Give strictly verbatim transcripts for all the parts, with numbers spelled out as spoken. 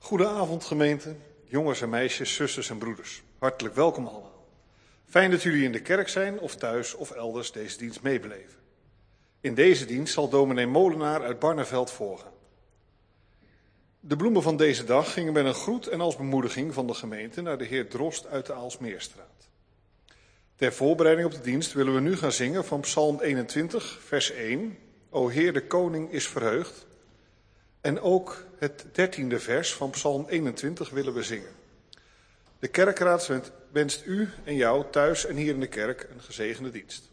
Goedenavond gemeente, jongens en meisjes, zusters en broeders. Hartelijk welkom allemaal. Fijn dat jullie in de kerk zijn of thuis of elders deze dienst meebeleven. In deze dienst zal dominee Molenaar uit Barneveld voorgaan. De bloemen van deze dag gingen met een groet en als bemoediging van de gemeente naar de heer Drost uit de Aalsmeerstraat. Ter voorbereiding op de dienst willen we nu gaan zingen van Psalm eenentwintig, vers één. O Heer, de koning is verheugd. En ook het dertiende vers van Psalm eenentwintig willen we zingen. De kerkraad wenst u en jou thuis en hier in de kerk een gezegende dienst.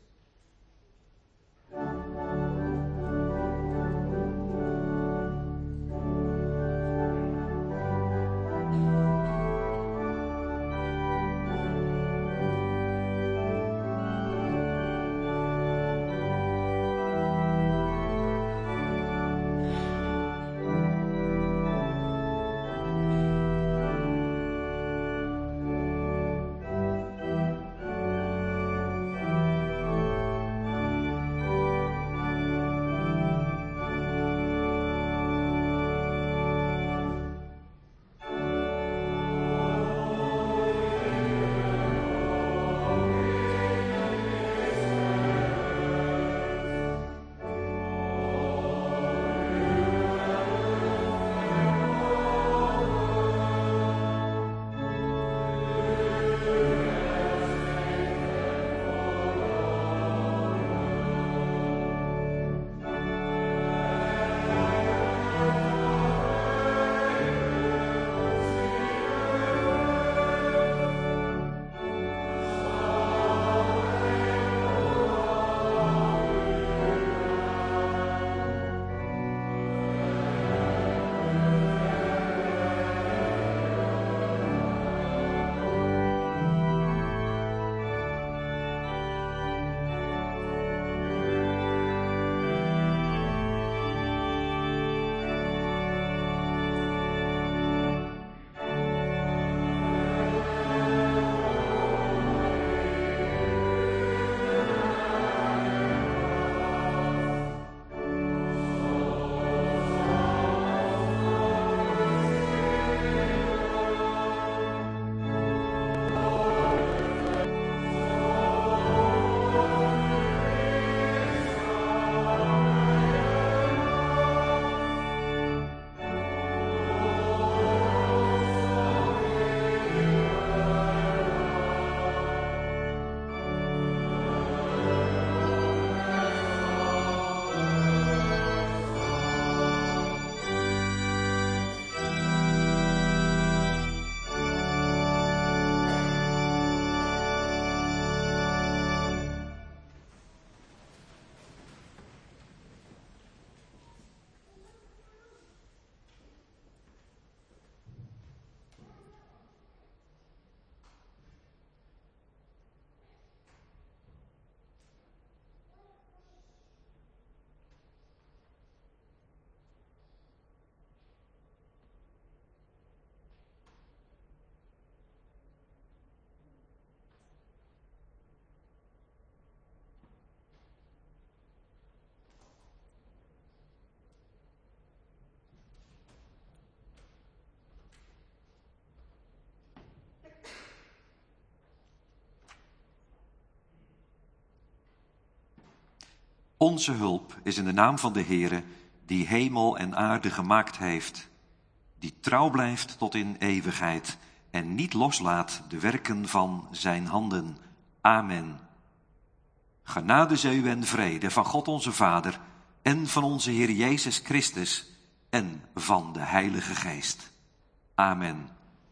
Onze hulp is in de naam van de Heere, die hemel en aarde gemaakt heeft, die trouw blijft tot in eeuwigheid en niet loslaat de werken van zijn handen. Amen. Genade zij u en vrede van God onze Vader en van onze Heer Jezus Christus en van de Heilige Geest. Amen.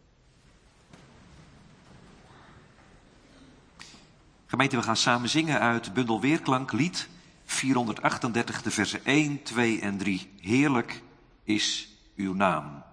Gemeente, we gaan samen zingen uit bundel Weerklank, lied vierhonderdachtendertig, de versen één, twee en drie. Heerlijk is uw naam.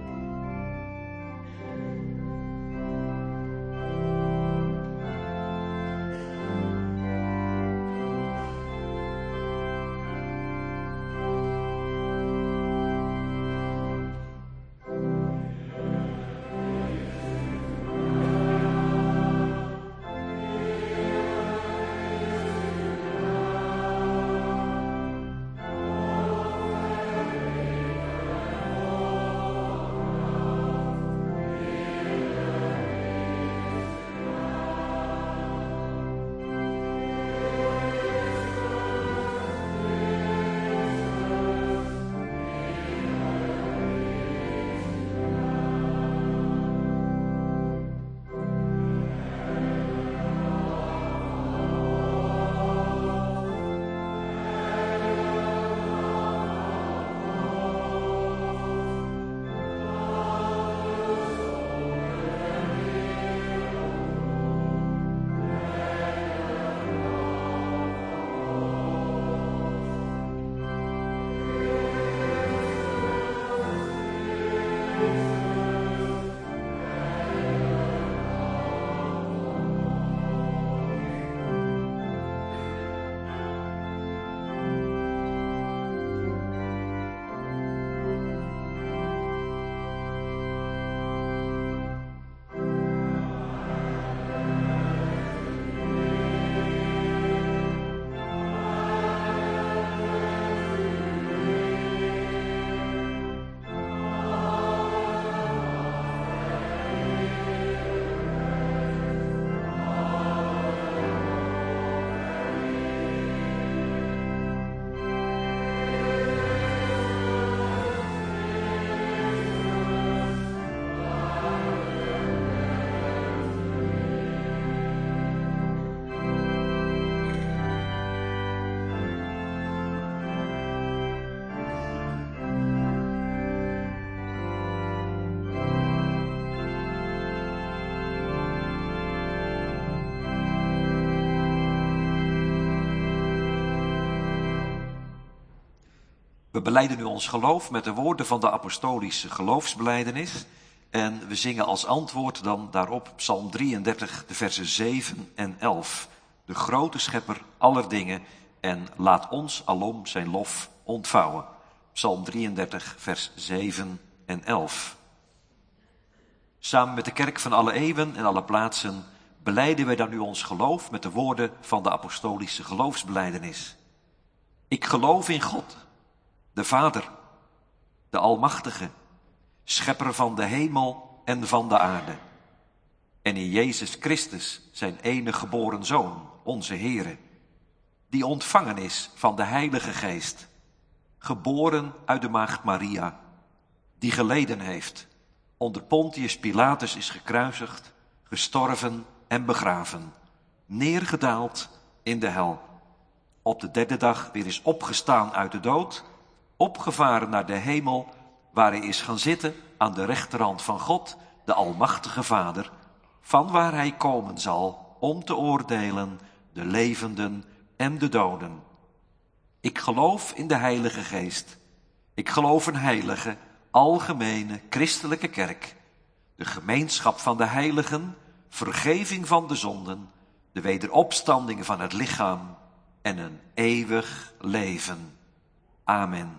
Amen. We belijden nu ons geloof met de woorden van de apostolische geloofsbelijdenis. En we zingen als antwoord dan daarop Psalm drieëndertig, de versen zeven en elf. De grote schepper aller dingen en laat ons alom zijn lof ontvouwen. Psalm drieëndertig, vers zeven en elf. Samen met de kerk van alle eeuwen en alle plaatsen belijden wij dan nu ons geloof met de woorden van de apostolische geloofsbelijdenis. Ik geloof in God, de Vader, de Almachtige, schepper van de hemel en van de aarde. En in Jezus Christus, zijn enige geboren Zoon, onze Heere, die ontvangen is van de Heilige Geest, geboren uit de maagd Maria, die geleden heeft, onder Pontius Pilatus is gekruisigd, gestorven en begraven, neergedaald in de hel. Op de derde dag weer is opgestaan uit de dood, opgevaren naar de hemel, waar hij is gaan zitten aan de rechterhand van God, de Almachtige Vader, van waar hij komen zal om te oordelen de levenden en de doden. Ik geloof in de Heilige Geest. Ik geloof een heilige, algemene, christelijke kerk, de gemeenschap van de heiligen, vergeving van de zonden, de wederopstanding van het lichaam en een eeuwig leven. Amen.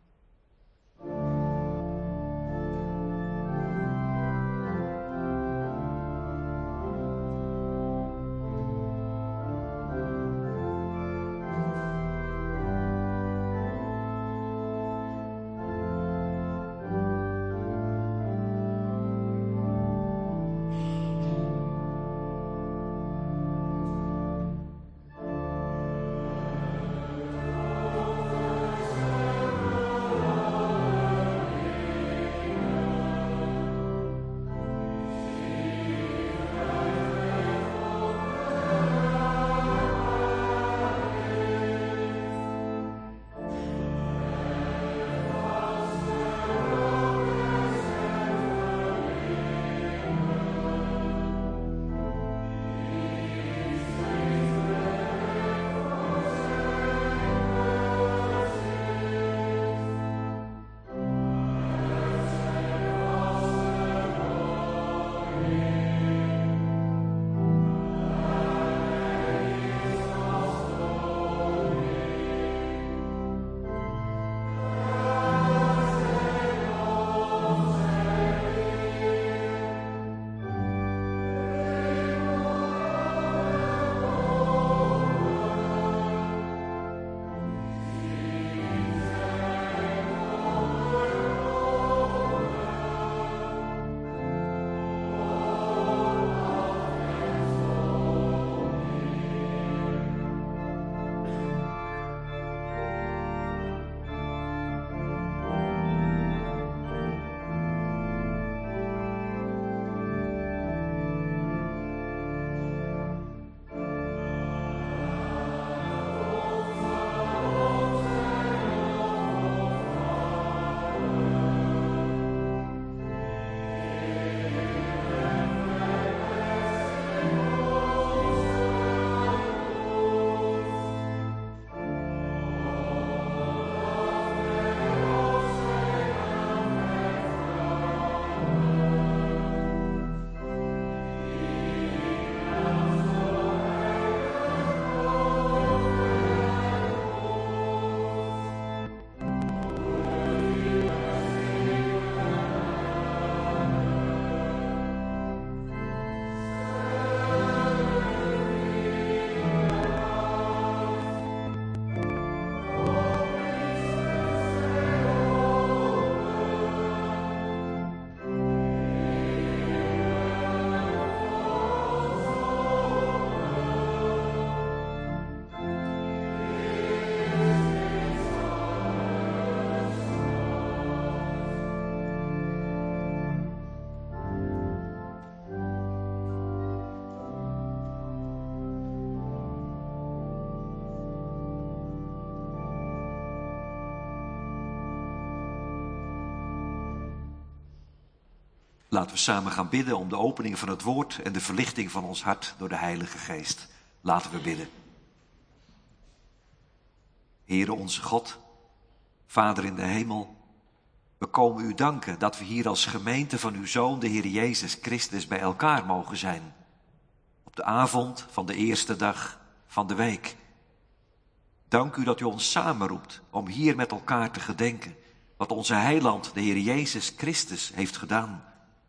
Laten we samen gaan bidden om de opening van het woord en de verlichting van ons hart door de Heilige Geest. Laten we bidden. Heere onze God, Vader in de hemel, we komen u danken dat we hier als gemeente van uw Zoon, de Heer Jezus Christus, bij elkaar mogen zijn. Op de avond van de eerste dag van de week. Dank u dat u ons samenroept om hier met elkaar te gedenken wat onze heiland, de Heer Jezus Christus, heeft gedaan.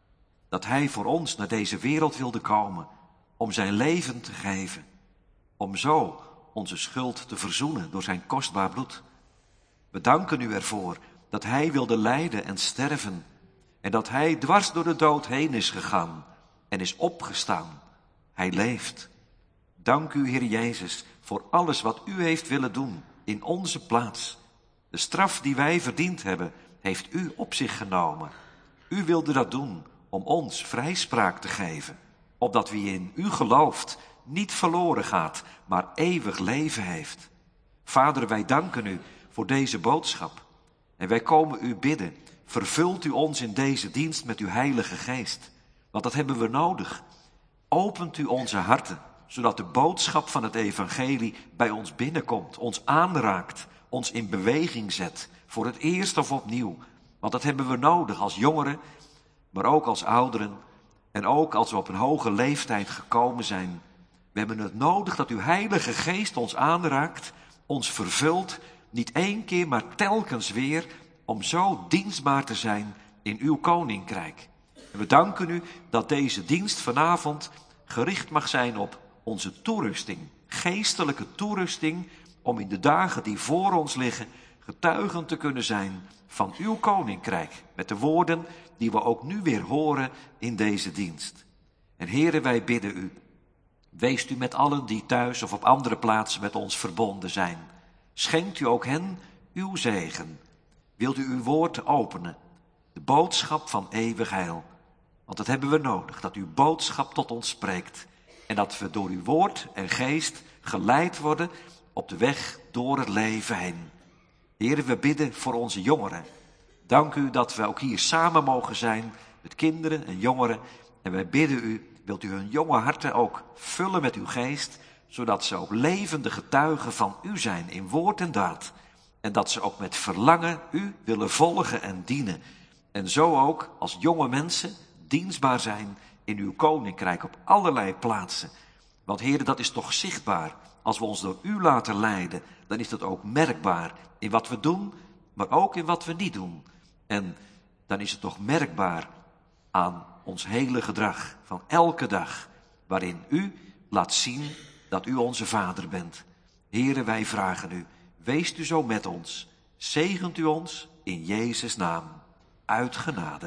Dat hij voor ons naar deze wereld wilde komen om zijn leven te geven. Om zo onze schuld te verzoenen door zijn kostbaar bloed. We danken u ervoor dat hij wilde lijden en sterven. En dat hij dwars door de dood heen is gegaan en is opgestaan. Hij leeft. Dank u, Heer Jezus, voor alles wat u heeft willen doen in onze plaats. De straf die wij verdiend hebben, heeft u op zich genomen. U wilde dat doen om ons vrijspraak te geven, opdat wie in u gelooft niet verloren gaat, maar eeuwig leven heeft. Vader, wij danken u voor deze boodschap. En wij komen u bidden, vervult u ons in deze dienst met uw Heilige Geest. Want dat hebben we nodig. Opent u onze harten, zodat de boodschap van het evangelie bij ons binnenkomt, ons aanraakt, ons in beweging zet, voor het eerst of opnieuw. Want dat hebben we nodig als jongeren, maar ook als ouderen en ook als we op een hoge leeftijd gekomen zijn. We hebben het nodig dat uw Heilige Geest ons aanraakt, ons vervult, niet één keer, maar telkens weer, om zo dienstbaar te zijn in uw koninkrijk. En we danken u dat deze dienst vanavond gericht mag zijn op onze toerusting, geestelijke toerusting, om in de dagen die voor ons liggen getuigen te kunnen zijn van uw koninkrijk, met de woorden die we ook nu weer horen in deze dienst. En Heere, wij bidden u, weest u met allen die thuis of op andere plaatsen met ons verbonden zijn. Schenkt u ook hen uw zegen. Wilt u uw woord openen, de boodschap van eeuwig heil. Want dat hebben we nodig, dat uw boodschap tot ons spreekt. En dat we door uw woord en geest geleid worden op de weg door het leven heen. Heere, we bidden voor onze jongeren. Dank u dat we ook hier samen mogen zijn met kinderen en jongeren. En wij bidden u, wilt u hun jonge harten ook vullen met uw geest, zodat ze ook levende getuigen van u zijn in woord en daad. En dat ze ook met verlangen u willen volgen en dienen. En zo ook als jonge mensen dienstbaar zijn in uw koninkrijk op allerlei plaatsen. Want Heere, dat is toch zichtbaar. Als we ons door u laten leiden, dan is dat ook merkbaar in wat we doen, maar ook in wat we niet doen. En dan is het toch merkbaar aan ons hele gedrag van elke dag, waarin u laat zien dat u onze Vader bent. Heere, wij vragen u, weest u zo met ons, zegent u ons in Jezus' naam, uit genade.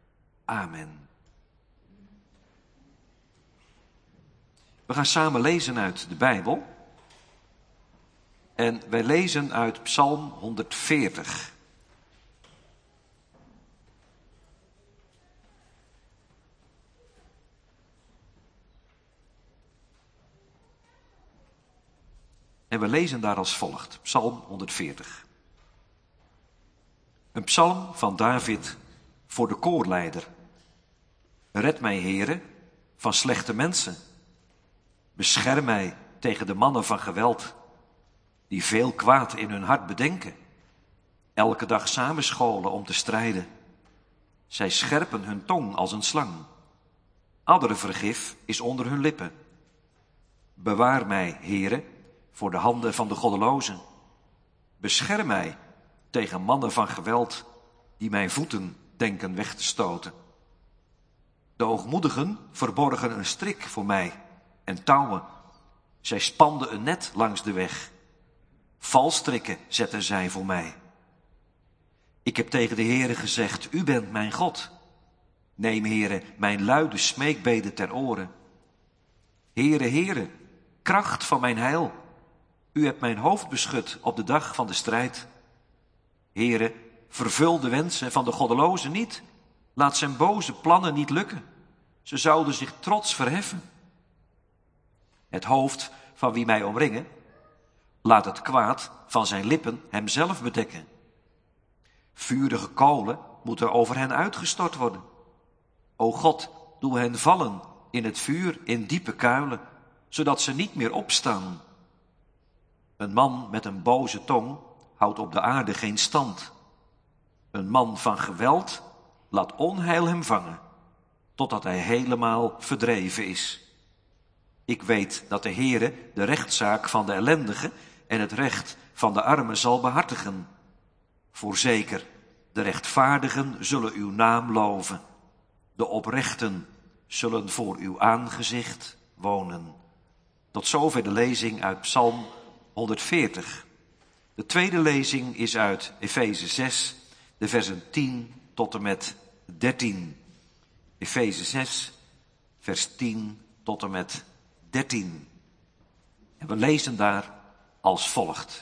Amen. We gaan samen lezen uit de Bijbel. En wij lezen uit Psalm honderdveertig. En we lezen daar als volgt, Psalm honderdveertig. Een psalm van David voor de koorleider. Red mij, Heere, van slechte mensen. Bescherm mij tegen de mannen van geweld, die veel kwaad in hun hart bedenken. Elke dag samenscholen om te strijden. Zij scherpen hun tong als een slang. Addervergif is onder hun lippen. Bewaar mij, Heere, voor de handen van de goddelozen. Bescherm mij tegen mannen van geweld, die mijn voeten denken weg te stoten. De hoogmoedigen verborgen een strik voor mij en touwen. Zij spanden een net langs de weg. Valstrikken zetten zij voor mij. Ik heb tegen de Heere gezegd, u bent mijn God. Neem, Heere, mijn luide smeekbeden ter oren. Heere, Heere, kracht van mijn heil. U hebt mijn hoofd beschut op de dag van de strijd. Heere, vervul de wensen van de goddelozen niet. Laat zijn boze plannen niet lukken. Ze zouden zich trots verheffen. Het hoofd van wie mij omringen, laat het kwaad van zijn lippen hemzelf bedekken. Vurige kolen moeten over hen uitgestort worden. O God, doe hen vallen in het vuur in diepe kuilen, zodat ze niet meer opstaan. Een man met een boze tong houdt op de aarde geen stand. Een man van geweld laat onheil hem vangen, totdat hij helemaal verdreven is. Ik weet dat de Heere de rechtszaak van de ellendige en het recht van de armen zal behartigen. Voorzeker, de rechtvaardigen zullen uw naam loven. De oprechten zullen voor uw aangezicht wonen. Tot zover de lezing uit Psalm honderdveertig. De tweede lezing is uit Efeze zes, de versen tien tot en met dertien. Efeze zes, vers tien tot en met dertien. En we lezen daar als volgt.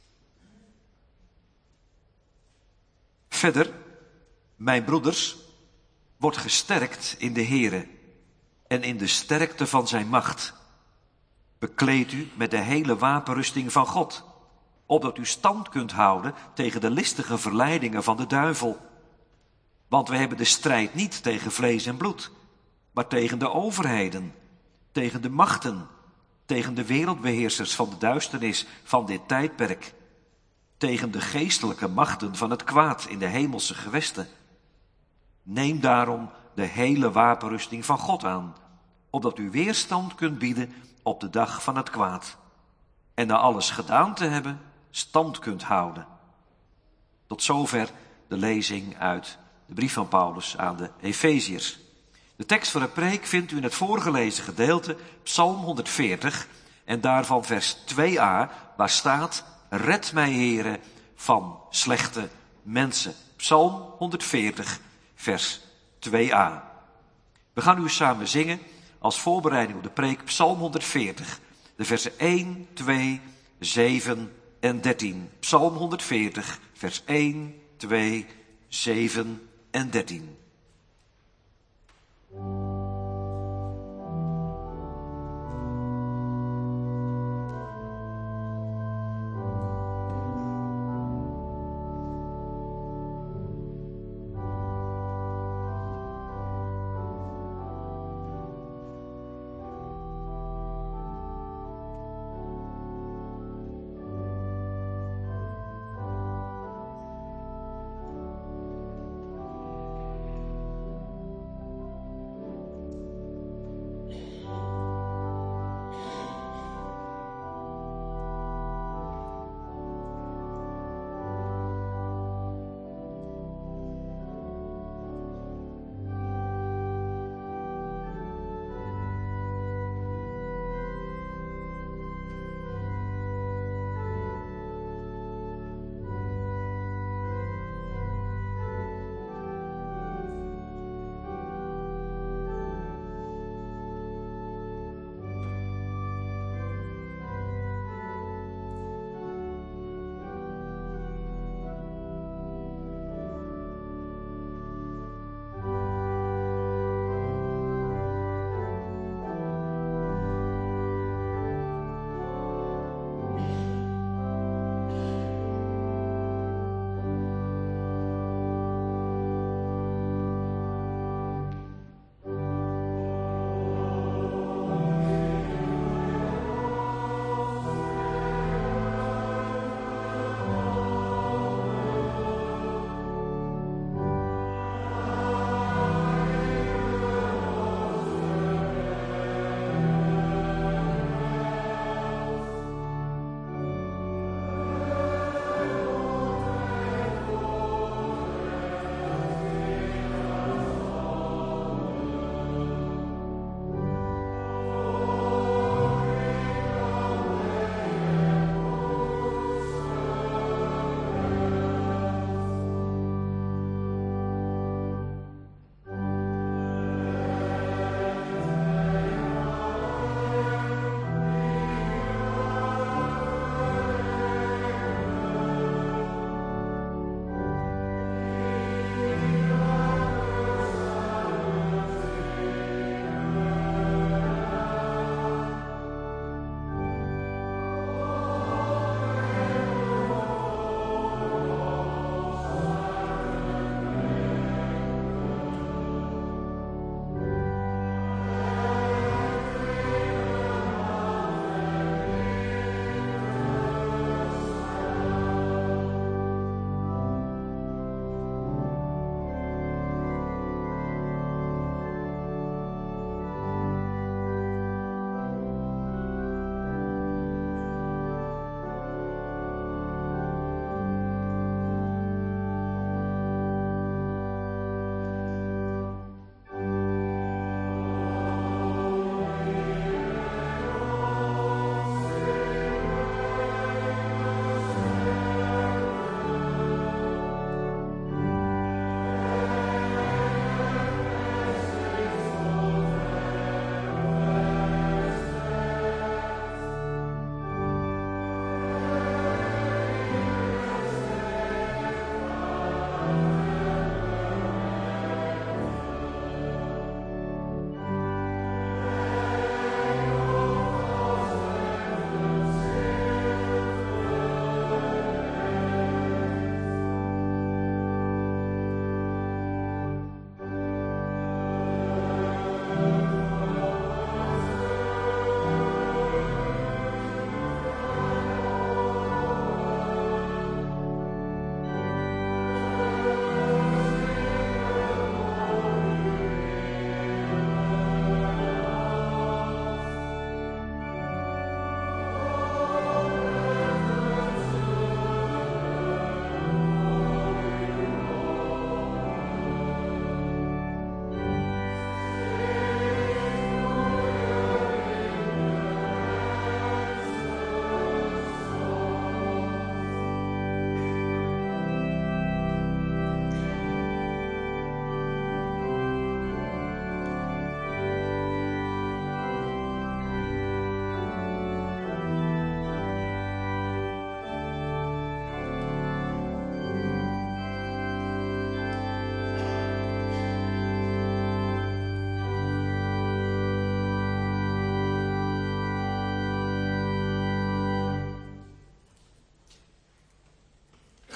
Verder, mijn broeders, wordt gesterkt in de Here en in de sterkte van zijn macht. Bekleed u met de hele wapenrusting van God, opdat u stand kunt houden tegen de listige verleidingen van de duivel. Want we hebben de strijd niet tegen vlees en bloed, maar tegen de overheden, tegen de machten, tegen de wereldbeheersers van de duisternis van dit tijdperk, tegen de geestelijke machten van het kwaad in de hemelse gewesten. Neem daarom de hele wapenrusting van God aan, opdat u weerstand kunt bieden op de dag van het kwaad. En na alles gedaan te hebben, stand kunt houden. Tot zover de lezing uit de brief van Paulus aan de Efeziërs. De tekst van de preek vindt u in het voorgelezen gedeelte, Psalm honderdveertig, en daarvan vers twee a, waar staat: Red mij, Heere, van slechte mensen. Psalm honderdveertig, vers twee a. We gaan nu samen zingen als voorbereiding op de preek Psalm honderdveertig, de versen één, twee, zeven en dertien. Psalm honderdveertig, vers één, twee, zeven en dertien.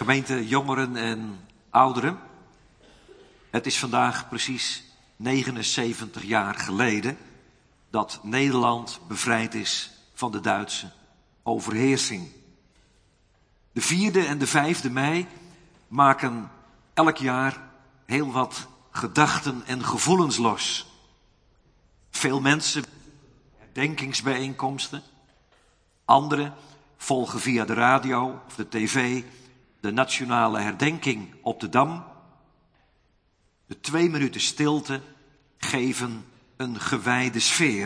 Gemeente jongeren en ouderen. Het is vandaag precies negenenzeventig jaar geleden dat Nederland bevrijd is van de Duitse overheersing. De vierde en de vijfde mei maken elk jaar heel wat gedachten en gevoelens los. Veel mensen herdenkingsbijeenkomsten. Anderen volgen via de radio of de tv de nationale herdenking op de Dam. De twee minuten stilte geven een gewijde sfeer.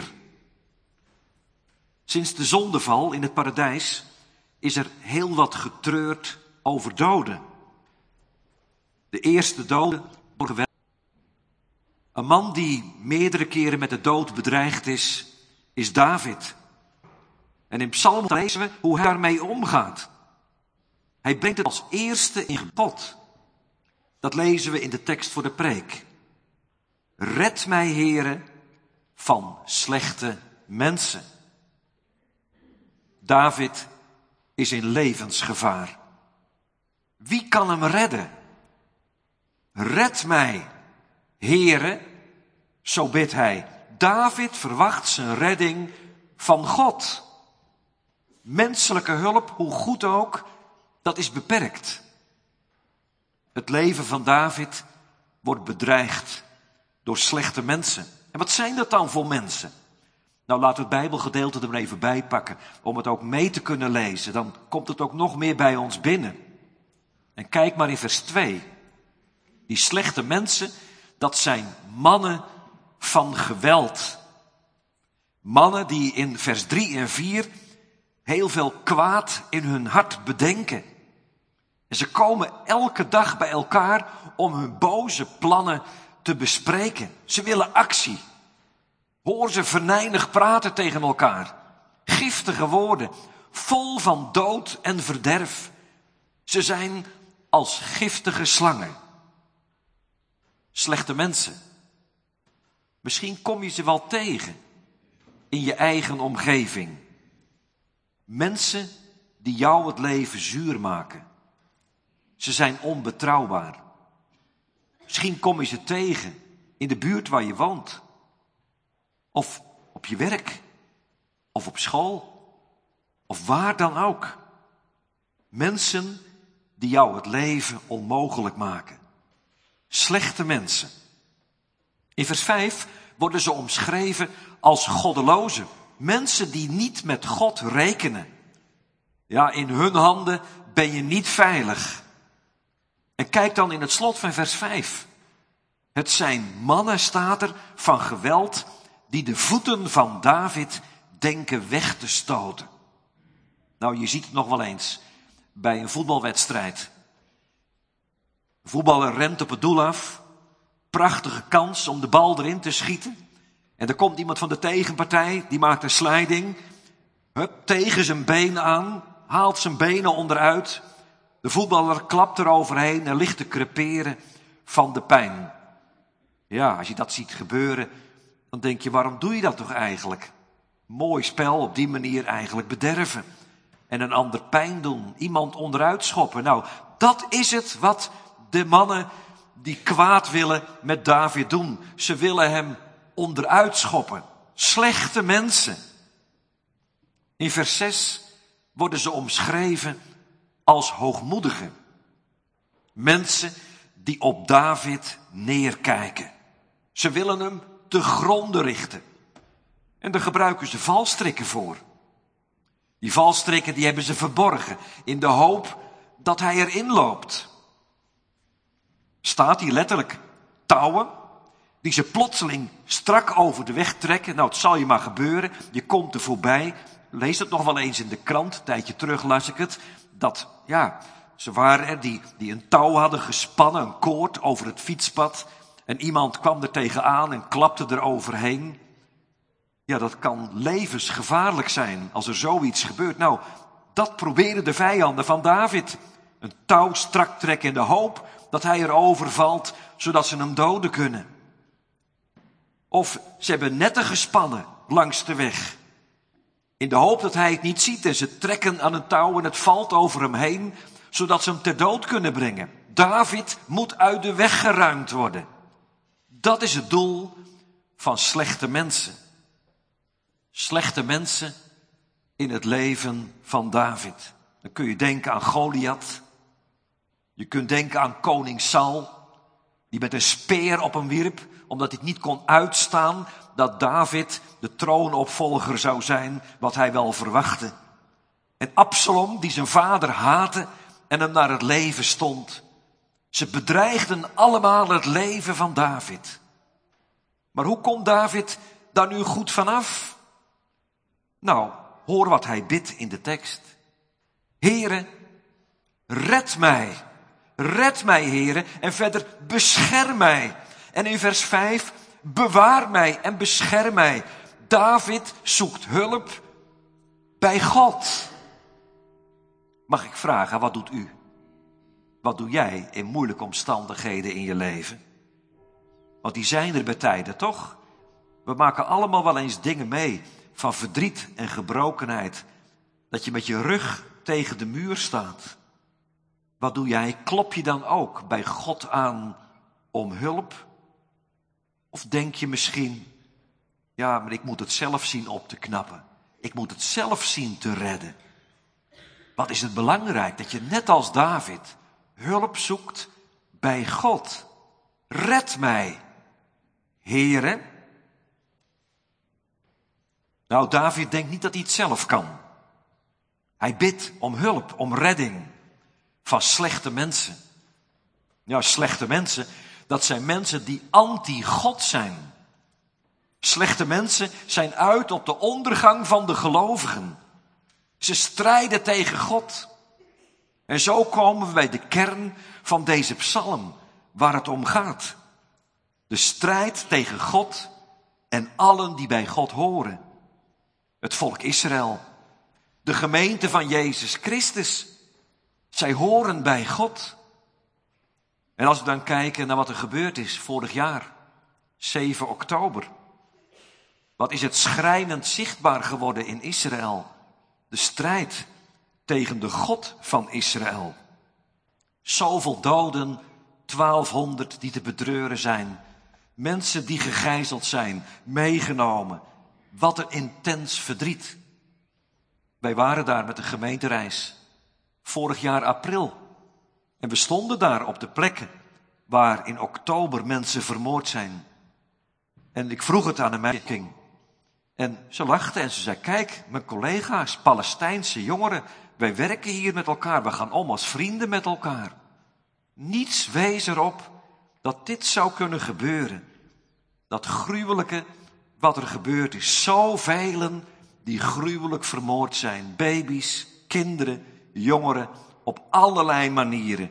Sinds de zondeval in het paradijs is er heel wat getreurd over doden. De eerste doden door geweld. Een man die meerdere keren met de dood bedreigd is, is David. En in Psalm lezen we hoe hij daarmee omgaat. Hij brengt het als eerste in gebod. Dat lezen we in de tekst voor de preek. Red mij, Heere, van slechte mensen. David is in levensgevaar. Wie kan hem redden? Red mij, Heere, zo bidt hij. David verwacht zijn redding van God. Menselijke hulp, hoe goed ook, dat is beperkt. Het leven van David wordt bedreigd door slechte mensen. En wat zijn dat dan voor mensen? Nou, laten we het Bijbelgedeelte er maar even bij pakken, om het ook mee te kunnen lezen. Dan komt het ook nog meer bij ons binnen. En kijk maar in vers twee. Die slechte mensen, dat zijn mannen van geweld. Mannen die in vers drie en vier heel veel kwaad in hun hart bedenken. En ze komen elke dag bij elkaar om hun boze plannen te bespreken. Ze willen actie. Hoor ze venijnig praten tegen elkaar. Giftige woorden, vol van dood en verderf. Ze zijn als giftige slangen. Slechte mensen. Misschien kom je ze wel tegen in je eigen omgeving. Mensen die jou het leven zuur maken. Ze zijn onbetrouwbaar. Misschien kom je ze tegen in de buurt waar je woont. Of op je werk. Of op school. Of waar dan ook. Mensen die jou het leven onmogelijk maken. Slechte mensen. In vers vijf worden ze omschreven als goddelozen. Mensen die niet met God rekenen. Ja, in hun handen ben je niet veilig. En kijk dan in het slot van vers vijf. Het zijn mannen, staat er, van geweld die de voeten van David denken weg te stoten. Nou, je ziet het nog wel eens bij een voetbalwedstrijd. De voetballer rent op het doel af. Prachtige kans om de bal erin te schieten. En er komt iemand van de tegenpartij, die maakt een sliding. Hup, tegen zijn been aan, haalt zijn benen onderuit. De voetballer klapt er overheen en ligt te creperen van de pijn. Ja, als je dat ziet gebeuren, dan denk je, waarom doe je dat toch eigenlijk? Mooi spel, op die manier eigenlijk bederven. En een ander pijn doen, iemand onderuit schoppen. Nou, dat is het wat de mannen die kwaad willen met David doen. Ze willen hem onderuit schoppen. Slechte mensen. In vers zes worden ze omschreven als hoogmoedigen. Mensen die op David neerkijken. Ze willen hem te gronde richten. En daar gebruiken ze valstrikken voor. Die valstrikken die hebben ze verborgen in de hoop dat hij erin loopt. Staat hier letterlijk touwen die ze plotseling strak over de weg trekken. Nou, het zal je maar gebeuren. Je komt er voorbij. Lees het nog wel eens in de krant. Een tijdje terug las ik het. Dat, ja, ze waren er die, die een touw hadden gespannen, een koord over het fietspad. En iemand kwam er tegenaan en klapte er overheen. Ja, dat kan levensgevaarlijk zijn als er zoiets gebeurt. Nou, dat proberen de vijanden van David. Een touw strak trekken in de hoop dat hij erover valt, zodat ze hem doden kunnen. Of ze hebben netten gespannen langs de weg. In de hoop dat hij het niet ziet en ze trekken aan een touw en het valt over hem heen, zodat ze hem ter dood kunnen brengen. David moet uit de weg geruimd worden. Dat is het doel van slechte mensen. Slechte mensen in het leven van David. Dan kun je denken aan Goliath. Je kunt denken aan koning Saul, die met een speer op hem wierp, omdat hij het niet kon uitstaan dat David de troonopvolger zou zijn, wat hij wel verwachtte. En Absalom, die zijn vader haatte en hem naar het leven stond. Ze bedreigden allemaal het leven van David. Maar hoe komt David daar nu goed vanaf? Nou, hoor wat hij bidt in de tekst. Heere, red mij. Red mij, Heere. En verder, bescherm mij. En in vers vijf, bewaar mij en bescherm mij. David zoekt hulp bij God. Mag ik vragen, wat doet u? Wat doe jij in moeilijke omstandigheden in je leven? Want die zijn er bij tijden, toch? We maken allemaal wel eens dingen mee van verdriet en gebrokenheid. Dat je met je rug tegen de muur staat. Wat doe jij? Klop je dan ook bij God aan om hulp? Of denk je misschien, ja, maar ik moet het zelf zien op te knappen. Ik moet het zelf zien te redden. Wat is het belangrijk dat je net als David hulp zoekt bij God. Red mij, Heere. Nou, David denkt niet dat hij het zelf kan. Hij bidt om hulp, om redding van slechte mensen. Ja, slechte mensen, dat zijn mensen die anti-God zijn. Slechte mensen zijn uit op de ondergang van de gelovigen. Ze strijden tegen God. En zo komen we bij de kern van deze psalm, waar het om gaat. De strijd tegen God en allen die bij God horen. Het volk Israël, de gemeente van Jezus Christus. Zij horen bij God. En als we dan kijken naar wat er gebeurd is vorig jaar, zeven oktober. Wat is het schrijnend zichtbaar geworden in Israël? De strijd tegen de God van Israël. Zoveel doden, twaalfhonderd die te betreuren zijn. Mensen die gegijzeld zijn, meegenomen. Wat een intens verdriet. Wij waren daar met een gemeentereis. Vorig jaar april. En we stonden daar op de plekken waar in oktober mensen vermoord zijn. En ik vroeg het aan een meisje. En ze lachte en ze zei, kijk, mijn collega's, Palestijnse jongeren, wij werken hier met elkaar, we gaan om als vrienden met elkaar. Niets wees erop dat dit zou kunnen gebeuren. Dat gruwelijke wat er gebeurd is. Zoveel die gruwelijk vermoord zijn. Baby's, kinderen, jongeren, op allerlei manieren.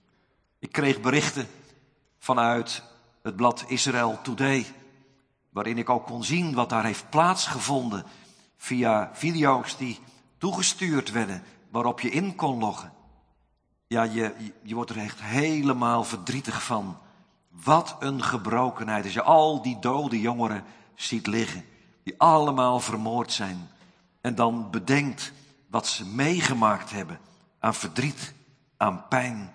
Ik kreeg berichten vanuit het blad Israel Today, waarin ik ook kon zien wat daar heeft plaatsgevonden via video's die toegestuurd werden, waarop je in kon loggen. Ja, je, je wordt er echt helemaal verdrietig van. Wat een gebrokenheid als je al die dode jongeren ziet liggen, die allemaal vermoord zijn. En dan bedenkt wat ze meegemaakt hebben aan verdriet, aan pijn.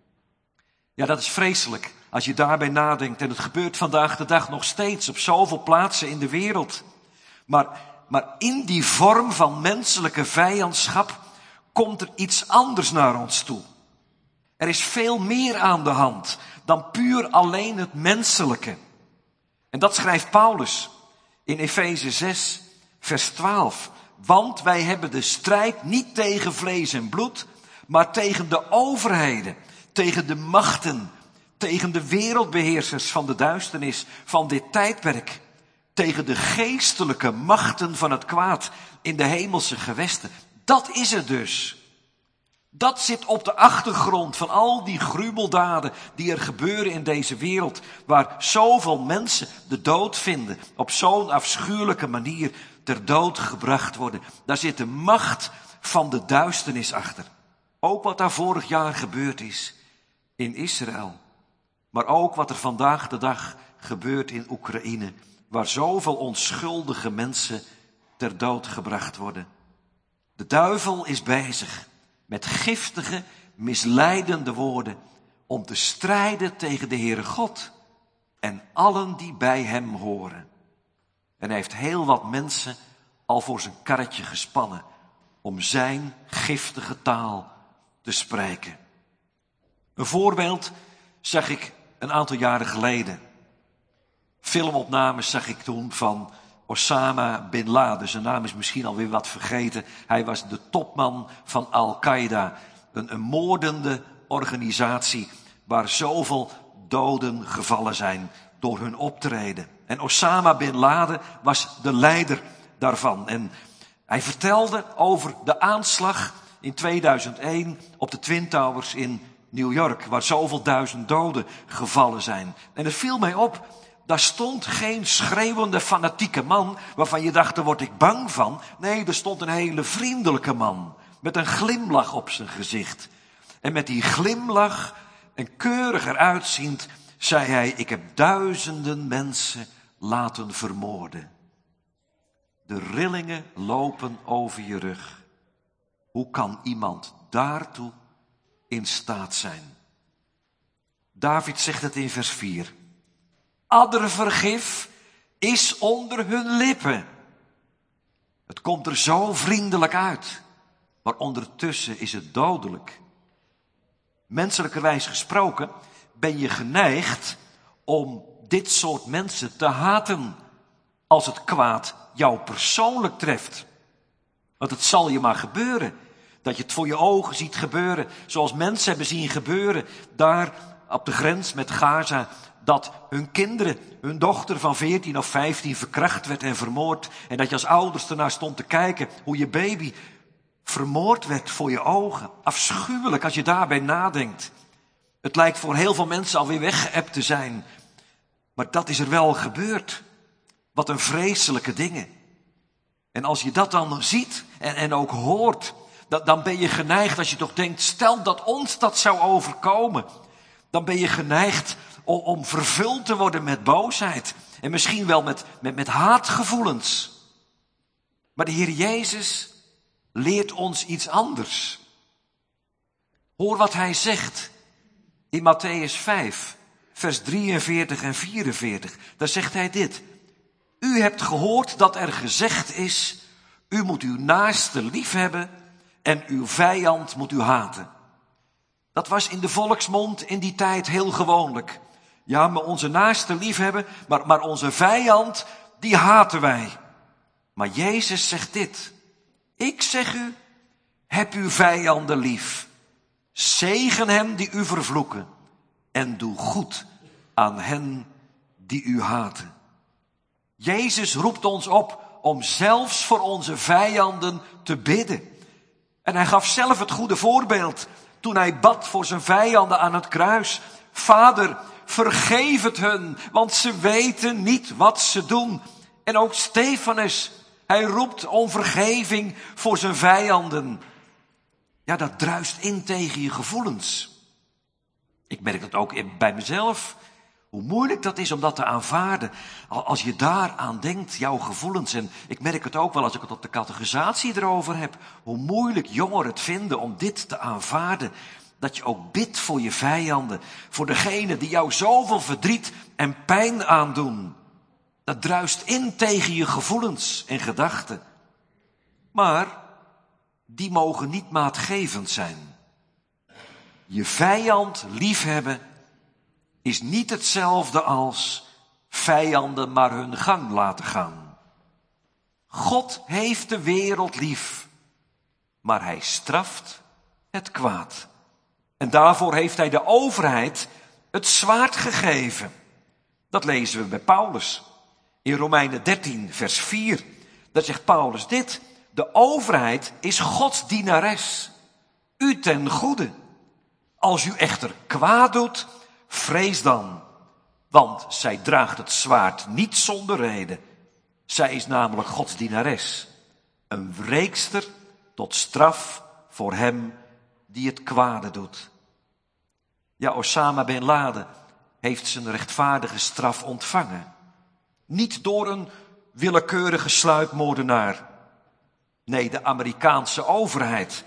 Ja, dat is vreselijk als je daarbij nadenkt. En het gebeurt vandaag de dag nog steeds op zoveel plaatsen in de wereld. Maar, maar in die vorm van menselijke vijandschap komt er iets anders naar ons toe. Er is veel meer aan de hand dan puur alleen het menselijke. En dat schrijft Paulus in Efeze zes, vers twaalf. Want wij hebben de strijd niet tegen vlees en bloed, maar tegen de overheden, tegen de machten, tegen de wereldbeheersers van de duisternis van dit tijdperk, tegen de geestelijke machten van het kwaad in de hemelse gewesten. Dat is het dus. Dat zit op de achtergrond van al die gruweldaden die er gebeuren in deze wereld, waar zoveel mensen de dood vinden, op zo'n afschuwelijke manier ter dood gebracht worden. Daar zit de macht van de duisternis achter. Ook wat daar vorig jaar gebeurd is in Israël. Maar ook wat er vandaag de dag gebeurt in Oekraïne, waar zoveel onschuldige mensen ter dood gebracht worden. De duivel is bezig met giftige, misleidende woorden om te strijden tegen de Heere God en allen die bij hem horen. En hij heeft heel wat mensen al voor zijn karretje gespannen om zijn giftige taal te spreken. Een voorbeeld zag ik een aantal jaren geleden. Filmopnames zag ik toen van Osama Bin Laden. Zijn naam is misschien alweer wat vergeten. Hij was de topman van Al-Qaeda. Een, een moordende organisatie waar zoveel doden gevallen zijn door hun optreden. En Osama Bin Laden was de leider daarvan. En hij vertelde over de aanslag in tweeduizend één op de Twin Towers in New York, waar zoveel duizend doden gevallen zijn. En het viel mij op, daar stond geen schreeuwende fanatieke man waarvan je dacht, daar word ik bang van. Nee, er stond een hele vriendelijke man met een glimlach op zijn gezicht. En met die glimlach en keurig eruitziend zei hij, ik heb duizenden mensen laten vermoorden. De rillingen lopen over je rug. Hoe kan iemand daartoe in staat zijn? David zegt het in vers vier. Addervergif is onder hun lippen. Het komt er zo vriendelijk uit, maar ondertussen is het dodelijk. Menselijkerwijs gesproken ben je geneigd om dit soort mensen te haten als het kwaad jou persoonlijk treft. Want het zal je maar gebeuren, dat je het voor je ogen ziet gebeuren, zoals mensen hebben zien gebeuren daar op de grens met Gaza, dat hun kinderen, hun dochter van veertien of vijftien verkracht werd en vermoord. En dat je als ouders ernaar stond te kijken hoe je baby vermoord werd voor je ogen. Afschuwelijk als je daarbij nadenkt. Het lijkt voor heel veel mensen alweer weggeëpt te zijn. Maar dat is er wel gebeurd. Wat een vreselijke dingen. En als je dat dan ziet en, en ook hoort, dat, dan ben je geneigd, als je toch denkt, stel dat ons dat zou overkomen. Dan ben je geneigd om, om vervuld te worden met boosheid. En misschien wel met, met, met haatgevoelens. Maar de Heer Jezus leert ons iets anders. Hoor wat hij zegt in Mattheüs vijf, vers drieënveertig en vierenveertig. Daar zegt hij dit. U hebt gehoord dat er gezegd is, u moet uw naaste liefhebben en uw vijand moet u haten. Dat was in de volksmond in die tijd heel gewoonlijk. Ja, maar onze naaste liefhebben, maar, maar onze vijand, die haten wij. Maar Jezus zegt dit. Ik zeg u, heb uw vijanden lief. Zegen hen die u vervloeken. En doe goed aan hen die u haten. Jezus roept ons op om zelfs voor onze vijanden te bidden. En hij gaf zelf het goede voorbeeld toen hij bad voor zijn vijanden aan het kruis. Vader, vergeef het hun, want ze weten niet wat ze doen. En ook Stefanus, hij roept om vergeving voor zijn vijanden. Ja, dat druist in tegen je gevoelens. Ik merk dat ook bij mezelf. Hoe moeilijk dat is om dat te aanvaarden. Als je daaraan denkt, jouw gevoelens. En ik merk het ook wel als ik het op de catechisatie erover heb. Hoe moeilijk jongeren het vinden om dit te aanvaarden. Dat je ook bidt voor je vijanden. Voor degenen die jou zoveel verdriet en pijn aandoen. Dat druist in tegen je gevoelens en gedachten. Maar die mogen niet maatgevend zijn. Je vijand liefhebben is niet hetzelfde als vijanden maar hun gang laten gaan. God heeft de wereld lief, maar hij straft het kwaad. En daarvoor heeft hij de overheid het zwaard gegeven. Dat lezen we bij Paulus. In Romeinen dertien, vers vier. Daar zegt Paulus dit. De overheid is Gods dienares. U ten goede. Als u echter kwaad doet, vrees dan. Want zij draagt het zwaard niet zonder reden. Zij is namelijk Gods dienares. Een wreekster tot straf voor hem die het kwade doet. Ja, Osama Bin Laden heeft zijn rechtvaardige straf ontvangen. Niet door een willekeurige sluipmoordenaar. Nee, de Amerikaanse overheid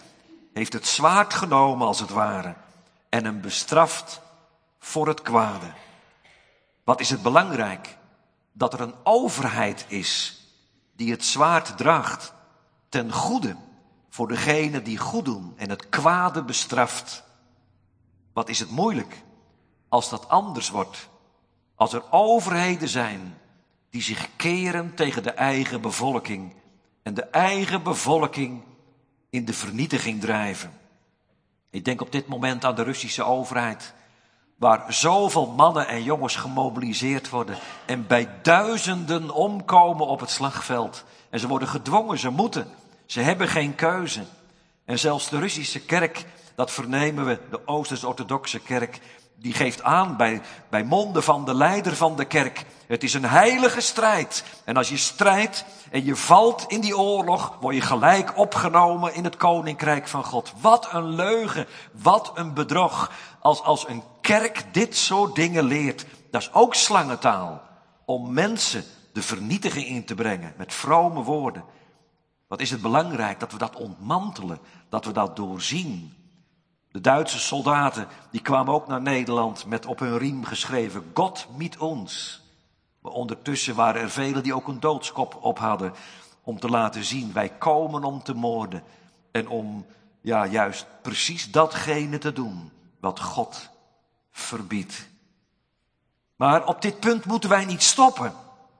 heeft het zwaard genomen als het ware en hem bestraft voor het kwade. Wat is het belangrijk? Dat er een overheid is die het zwaard draagt ten goede voor degenen die goed doen en het kwade bestraft. Wat is het moeilijk als dat anders wordt? Als er overheden zijn die zich keren tegen de eigen bevolking en de eigen bevolking in de vernietiging drijven. Ik denk op dit moment aan de Russische overheid, waar zoveel mannen en jongens gemobiliseerd worden en bij duizenden omkomen op het slagveld. En ze worden gedwongen, ze moeten, ze hebben geen keuze. En zelfs de Russische kerk, dat vernemen we, de Oosters-orthodoxe kerk, die geeft aan bij, bij monden van de leider van de kerk: het is een heilige strijd. En als je strijdt en je valt in die oorlog, word je gelijk opgenomen in het koninkrijk van God. Wat een leugen, wat een bedrog. Als, als een kerk dit soort dingen leert, dat is ook slangentaal. Om mensen de vernietiging in te brengen met vrome woorden. Wat is het belangrijk dat we dat ontmantelen, dat we dat doorzien. De Duitse soldaten, die kwamen ook naar Nederland met op hun riem geschreven: God met ons. Maar ondertussen waren er velen die ook een doodskop op hadden, om te laten zien: wij komen om te moorden. En om, ja, juist precies datgene te doen wat God verbiedt. Maar op dit punt moeten wij niet stoppen.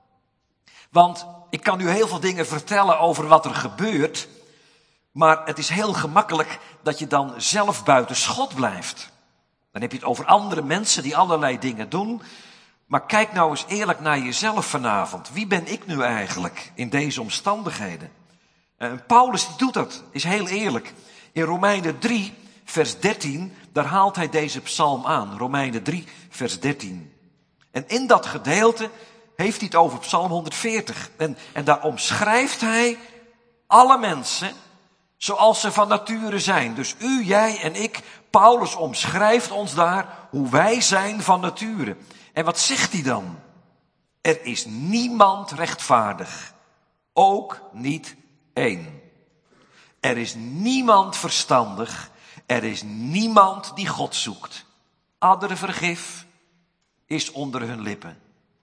Want ik kan u heel veel dingen vertellen over wat er gebeurt, maar het is heel gemakkelijk dat je dan zelf buiten schot blijft. Dan heb je het over andere mensen die allerlei dingen doen. Maar kijk nou eens eerlijk naar jezelf vanavond. Wie ben ik nu eigenlijk in deze omstandigheden? En Paulus die doet dat, is heel eerlijk. In Romeinen drie, vers dertien, daar haalt hij deze psalm aan. Romeinen drie, vers dertien. En in dat gedeelte heeft hij het over psalm honderdveertig. En, en daar omschrijft hij alle mensen zoals ze van nature zijn. Dus u, jij en ik, Paulus omschrijft ons daar hoe wij zijn van nature. En wat zegt hij dan? Er is niemand rechtvaardig, ook niet één. Er is niemand verstandig, er is niemand die God zoekt. Adder vergif is onder hun lippen.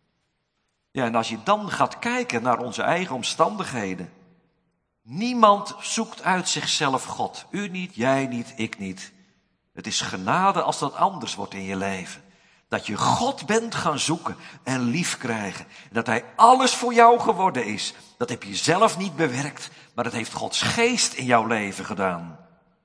Ja, en als je dan gaat kijken naar onze eigen omstandigheden. Niemand zoekt uit zichzelf God. U niet, jij niet, ik niet. Het is genade als dat anders wordt in je leven. Dat je God bent gaan zoeken en lief krijgen. En dat hij alles voor jou geworden is. Dat heb je zelf niet bewerkt, maar dat heeft Gods geest in jouw leven gedaan.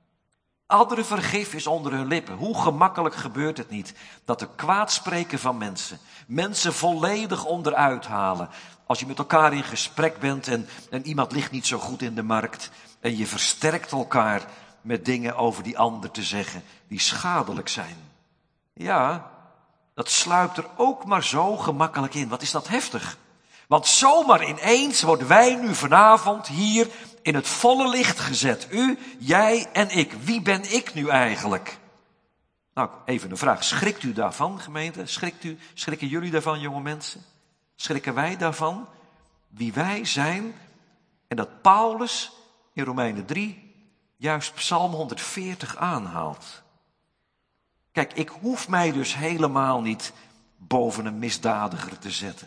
Adder vergif is onder hun lippen. Hoe gemakkelijk gebeurt het niet dat er kwaad spreken van mensen, mensen volledig onderuit halen. Als je met elkaar in gesprek bent en, en iemand ligt niet zo goed in de markt en je versterkt elkaar met dingen over die ander te zeggen die schadelijk zijn. Ja, dat sluipt er ook maar zo gemakkelijk in. Wat is dat heftig? Want zomaar ineens worden wij nu vanavond hier in het volle licht gezet. U, jij en ik. Wie ben ik nu eigenlijk? Nou, even een vraag. Schrikt u daarvan, gemeente? Schrikt u, schrikken jullie daarvan, jonge mensen? Schrikken wij daarvan? Wie wij zijn? En dat Paulus in Romeinen drie juist psalm honderdveertig aanhaalt. Kijk, ik hoef mij dus helemaal niet boven een misdadiger te zetten.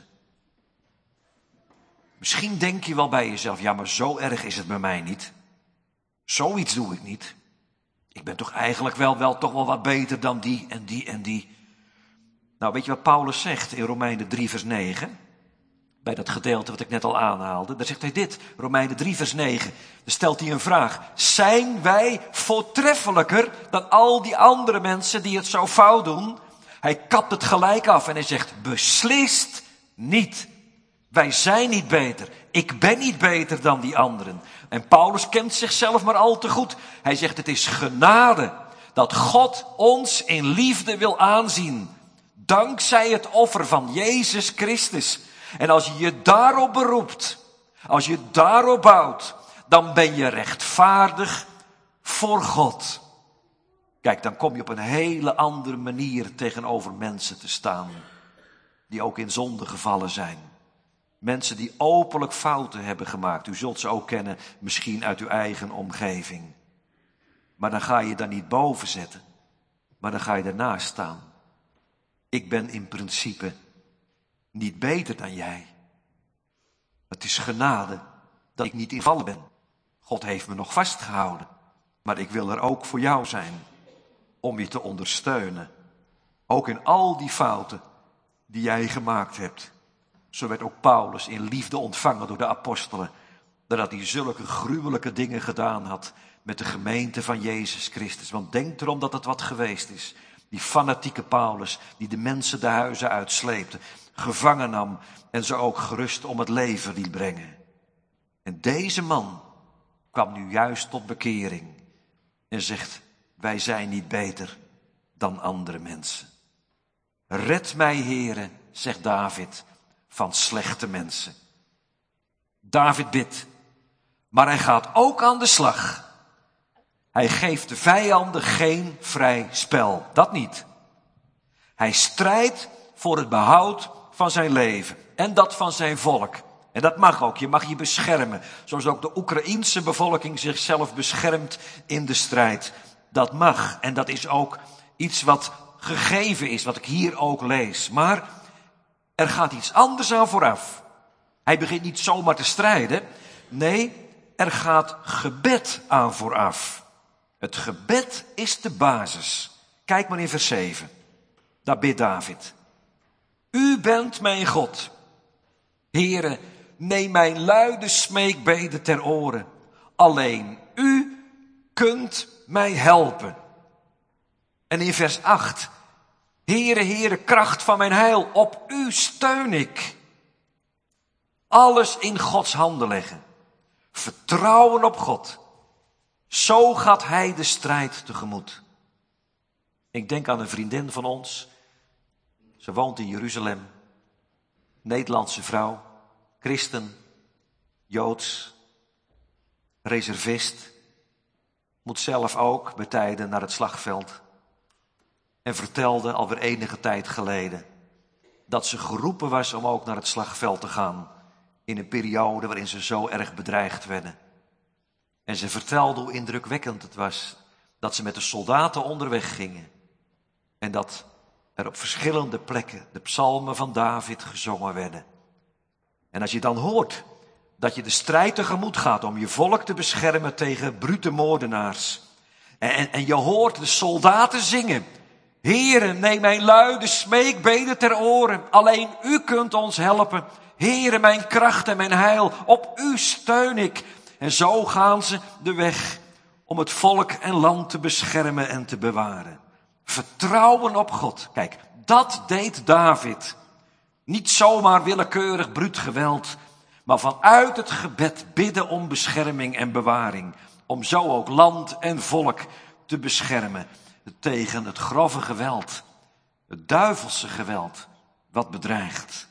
Misschien denk je wel bij jezelf: ja, maar zo erg is het bij mij niet. Zoiets doe ik niet. Ik ben toch eigenlijk wel, wel, toch wel wat beter dan die en die en die. Nou, weet je wat Paulus zegt in Romeinen drie vers negen? Bij dat gedeelte wat ik net al aanhaalde. Daar zegt hij dit, Romeinen drie vers negen. Dan stelt hij een vraag. Zijn wij voortreffelijker dan al die andere mensen die het zo fout doen? Hij kapt het gelijk af en hij zegt: beslist niet. Wij zijn niet beter. Ik ben niet beter dan die anderen. En Paulus kent zichzelf maar al te goed. Hij zegt: het is genade dat God ons in liefde wil aanzien. Dankzij het offer van Jezus Christus. En als je je daarop beroept, als je daarop bouwt, dan ben je rechtvaardig voor God. Kijk, dan kom je op een hele andere manier tegenover mensen te staan die ook in zonde gevallen zijn. Mensen die openlijk fouten hebben gemaakt. U zult ze ook kennen, misschien uit uw eigen omgeving. Maar dan ga je daar niet boven zetten, maar dan ga je ernaast staan. Ik ben in principe niet beter dan jij. Het is genade dat ik niet invallen ben. God heeft me nog vastgehouden, maar ik wil er ook voor jou zijn, om je te ondersteunen. Ook in al die fouten die jij gemaakt hebt. Zo werd ook Paulus in liefde ontvangen door de apostelen, nadat hij zulke gruwelijke dingen gedaan had met de gemeente van Jezus Christus. Want denk erom dat het wat geweest is. Die fanatieke Paulus die de mensen de huizen uitsleepte, gevangen nam en ze ook gerust om het leven liet brengen. En deze man kwam nu juist tot bekering en zegt, wij zijn niet beter dan andere mensen. Red mij, Heere, zegt David, van slechte mensen. David bidt, maar hij gaat ook aan de slag. Hij geeft de vijanden geen vrij spel, dat niet. Hij strijdt voor het behoud van zijn leven en dat van zijn volk. En dat mag ook, je mag je beschermen, zoals ook de Oekraïense bevolking zichzelf beschermt in de strijd. Dat mag en dat is ook iets wat gegeven is, wat ik hier ook lees. Maar er gaat iets anders aan vooraf. Hij begint niet zomaar te strijden. Nee, er gaat gebed aan vooraf. Het gebed is de basis. Kijk maar in vers zeven. Daar bidt David. U bent mijn God. Heere, neem mijn luide smeekbeden ter oren. Alleen u kunt mij helpen. En in vers acht. Heere, Heere, kracht van mijn heil, op u steun ik. Alles in Gods handen leggen. Vertrouwen op God. Zo gaat hij de strijd tegemoet. Ik denk aan een vriendin van ons. Ze woont in Jeruzalem. Nederlandse vrouw. Christen. Joods. Reservist. Moet zelf ook bij tijden naar het slagveld. En vertelde alweer enige tijd geleden dat ze geroepen was om ook naar het slagveld te gaan. In een periode waarin ze zo erg bedreigd werden. En ze vertelde hoe indrukwekkend het was dat ze met de soldaten onderweg gingen. En dat er op verschillende plekken de psalmen van David gezongen werden. En als je dan hoort dat je de strijd tegemoet gaat om je volk te beschermen tegen brute moordenaars. En, en, en je hoort de soldaten zingen. Heere, neem mijn luide smeekbeden ter oren. Alleen u kunt ons helpen. Heere, mijn kracht en mijn heil, op u steun ik. En zo gaan ze de weg om het volk en land te beschermen en te bewaren. Vertrouwen op God. Kijk, dat deed David. Niet zomaar willekeurig bruut geweld, maar vanuit het gebed bidden om bescherming en bewaring. Om zo ook land en volk te beschermen tegen het grove geweld, het duivelse geweld wat bedreigt.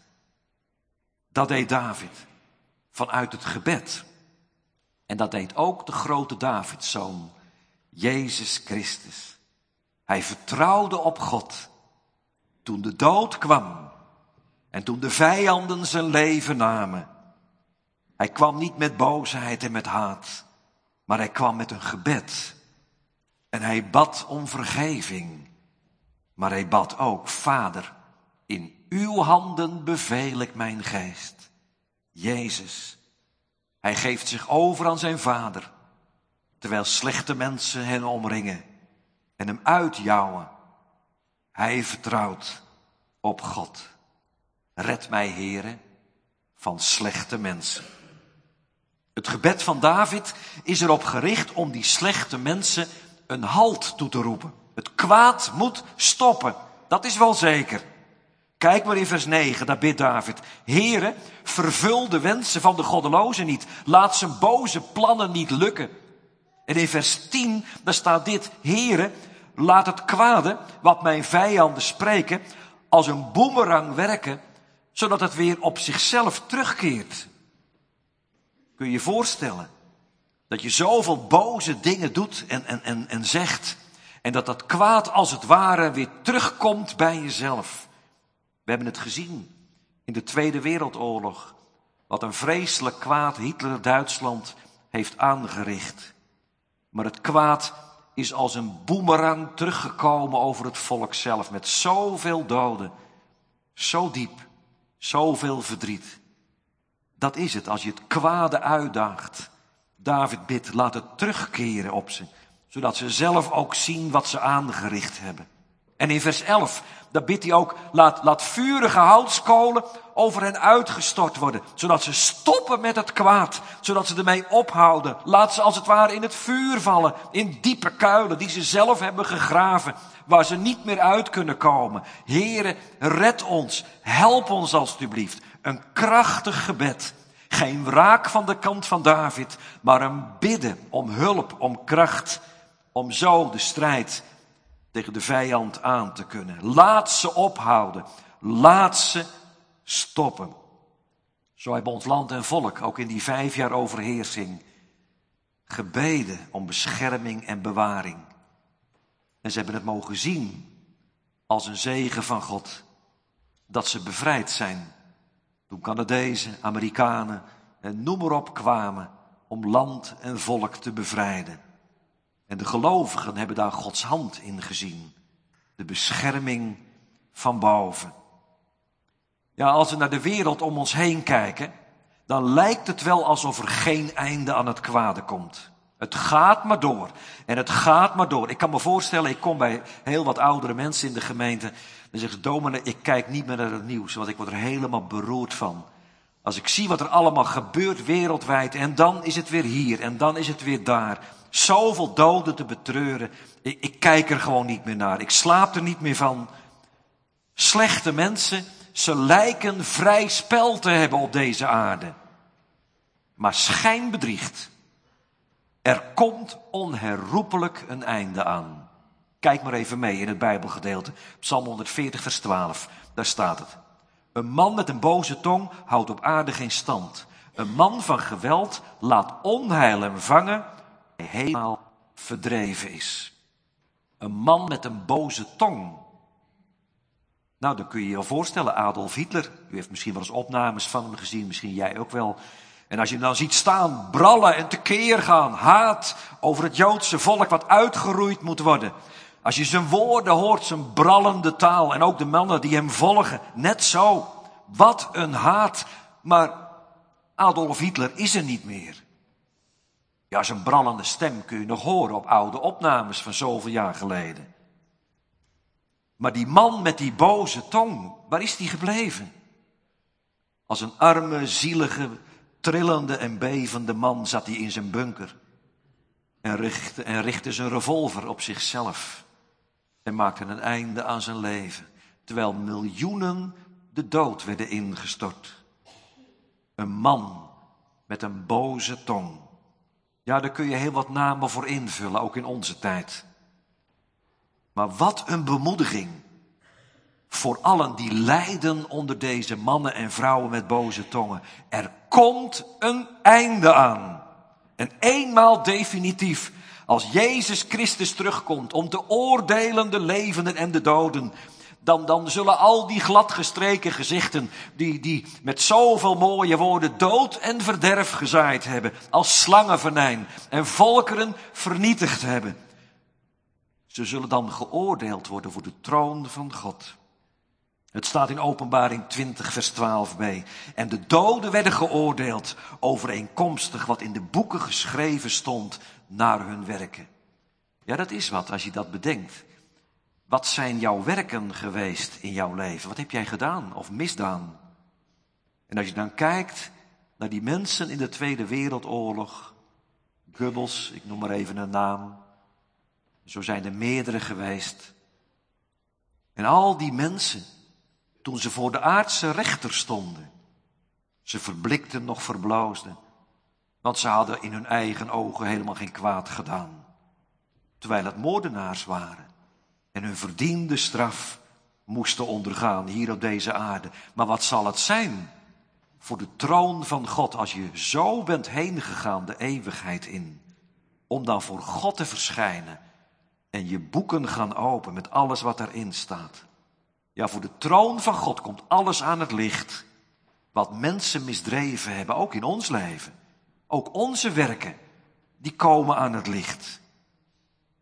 Dat deed David vanuit het gebed. En dat deed ook de grote Davidszoon, Jezus Christus. Hij vertrouwde op God toen de dood kwam en toen de vijanden zijn leven namen. Hij kwam niet met boosheid en met haat, maar hij kwam met een gebed. En hij bad om vergeving, maar hij bad ook, Vader, in uw handen beveel ik mijn geest. Jezus, hij geeft zich over aan zijn Vader, terwijl slechte mensen hen omringen en hem uitjouwen. Hij vertrouwt op God. Red mij, Heere, van slechte mensen. Het gebed van David is erop gericht om die slechte mensen een halt toe te roepen. Het kwaad moet stoppen, dat is wel zeker. Kijk maar in vers negen, daar bidt David. Heere, vervul de wensen van de goddelozen niet. Laat zijn boze plannen niet lukken. En in vers tien, daar staat dit. Heere, laat het kwade, wat mijn vijanden spreken, als een boemerang werken, zodat het weer op zichzelf terugkeert. Kun je je voorstellen dat je zoveel boze dingen doet en, en, en, en zegt, en dat dat kwaad als het ware weer terugkomt bij jezelf. We hebben het gezien in de Tweede Wereldoorlog, wat een vreselijk kwaad Hitler Duitsland heeft aangericht. Maar het kwaad is als een boemerang teruggekomen over het volk zelf. Met zoveel doden, zo diep, zoveel verdriet. Dat is het als je het kwade uitdaagt. David bidt, laat het terugkeren op ze. Zodat ze zelf ook zien wat ze aangericht hebben. En in vers elf, daar bidt hij ook, laat, laat vurige houtskolen over hen uitgestort worden. Zodat ze stoppen met het kwaad. Zodat ze ermee ophouden. Laat ze als het ware in het vuur vallen. In diepe kuilen die ze zelf hebben gegraven. Waar ze niet meer uit kunnen komen. Heere, red ons. Help ons alstublieft. Een krachtig gebed. Geen wraak van de kant van David. Maar een bidden om hulp, om kracht. Om zo de strijd tegen de vijand aan te kunnen. Laat ze ophouden. Laat ze stoppen. Zo hebben ons land en volk ook in die vijf jaar overheersing gebeden om bescherming en bewaring. En ze hebben het mogen zien als een zegen van God dat ze bevrijd zijn. Toen Canadezen, Amerikanen en noem maar op kwamen om land en volk te bevrijden. En de gelovigen hebben daar Gods hand in gezien. De bescherming van boven. Ja, als we naar de wereld om ons heen kijken, dan lijkt het wel alsof er geen einde aan het kwade komt. Het gaat maar door. En het gaat maar door. Ik kan me voorstellen, ik kom bij heel wat oudere mensen in de gemeente. Dan zeggen ze, dominee, ik kijk niet meer naar het nieuws, want ik word er helemaal beroerd van. Als ik zie wat er allemaal gebeurt wereldwijd, en dan is het weer hier, en dan is het weer daar. Zoveel doden te betreuren. Ik, ik kijk er gewoon niet meer naar. Ik slaap er niet meer van. Slechte mensen, ze lijken vrij spel te hebben op deze aarde. Maar schijn bedriegt. Er komt onherroepelijk een einde aan. Kijk maar even mee in het Bijbelgedeelte. Psalm honderdveertig vers twaalf. Daar staat het. Een man met een boze tong houdt op aarde geen stand. Een man van geweld laat onheil hem vangen. Hij helemaal verdreven is. Een man met een boze tong. Nou, dan kun je je wel voorstellen, Adolf Hitler. U heeft misschien wel eens opnames van hem gezien, misschien jij ook wel. En als je hem dan ziet staan, brallen en tekeer gaan, haat over het Joodse volk wat uitgeroeid moet worden. Als je zijn woorden hoort, zijn brallende taal en ook de mannen die hem volgen, net zo. Wat een haat, maar Adolf Hitler is er niet meer. Ja, zijn brallende stem kun je nog horen op oude opnames van zoveel jaar geleden. Maar die man met die boze tong, waar is die gebleven? Als een arme, zielige, trillende en bevende man zat hij in zijn bunker. En richtte, en richtte zijn revolver op zichzelf. En maakte een einde aan zijn leven. Terwijl miljoenen de dood werden ingestort. Een man met een boze tong. Ja, daar kun je heel wat namen voor invullen, ook in onze tijd. Maar wat een bemoediging voor allen die lijden onder deze mannen en vrouwen met boze tongen. Er komt een einde aan. En eenmaal definitief, als Jezus Christus terugkomt om te oordelen de levenden en de doden, dan, dan zullen al die gladgestreken gezichten, die, die met zoveel mooie woorden dood en verderf gezaaid hebben, als slangenvenijn en volkeren vernietigd hebben. Ze zullen dan geoordeeld worden voor de troon van God. Het staat in Openbaring twintig vers twaalf b. En de doden werden geoordeeld overeenkomstig wat in de boeken geschreven stond naar hun werken. Ja, dat is wat als je dat bedenkt. Wat zijn jouw werken geweest in jouw leven? Wat heb jij gedaan of misdaan? En als je dan kijkt naar die mensen in de Tweede Wereldoorlog, Goebbels, ik noem maar even een naam. Zo zijn er meerdere geweest. En al die mensen, toen ze voor de aardse rechter stonden, ze verblikten nog verbloosden, want ze hadden in hun eigen ogen helemaal geen kwaad gedaan. Terwijl het moordenaars waren en hun verdiende straf moesten ondergaan hier op deze aarde. Maar wat zal het zijn voor de troon van God als je zo bent heen gegaan de eeuwigheid in, om dan voor God te verschijnen en je boeken gaan open met alles wat erin staat. Ja, voor de troon van God komt alles aan het licht wat mensen misdreven hebben, ook in ons leven. Ook onze werken, die komen aan het licht.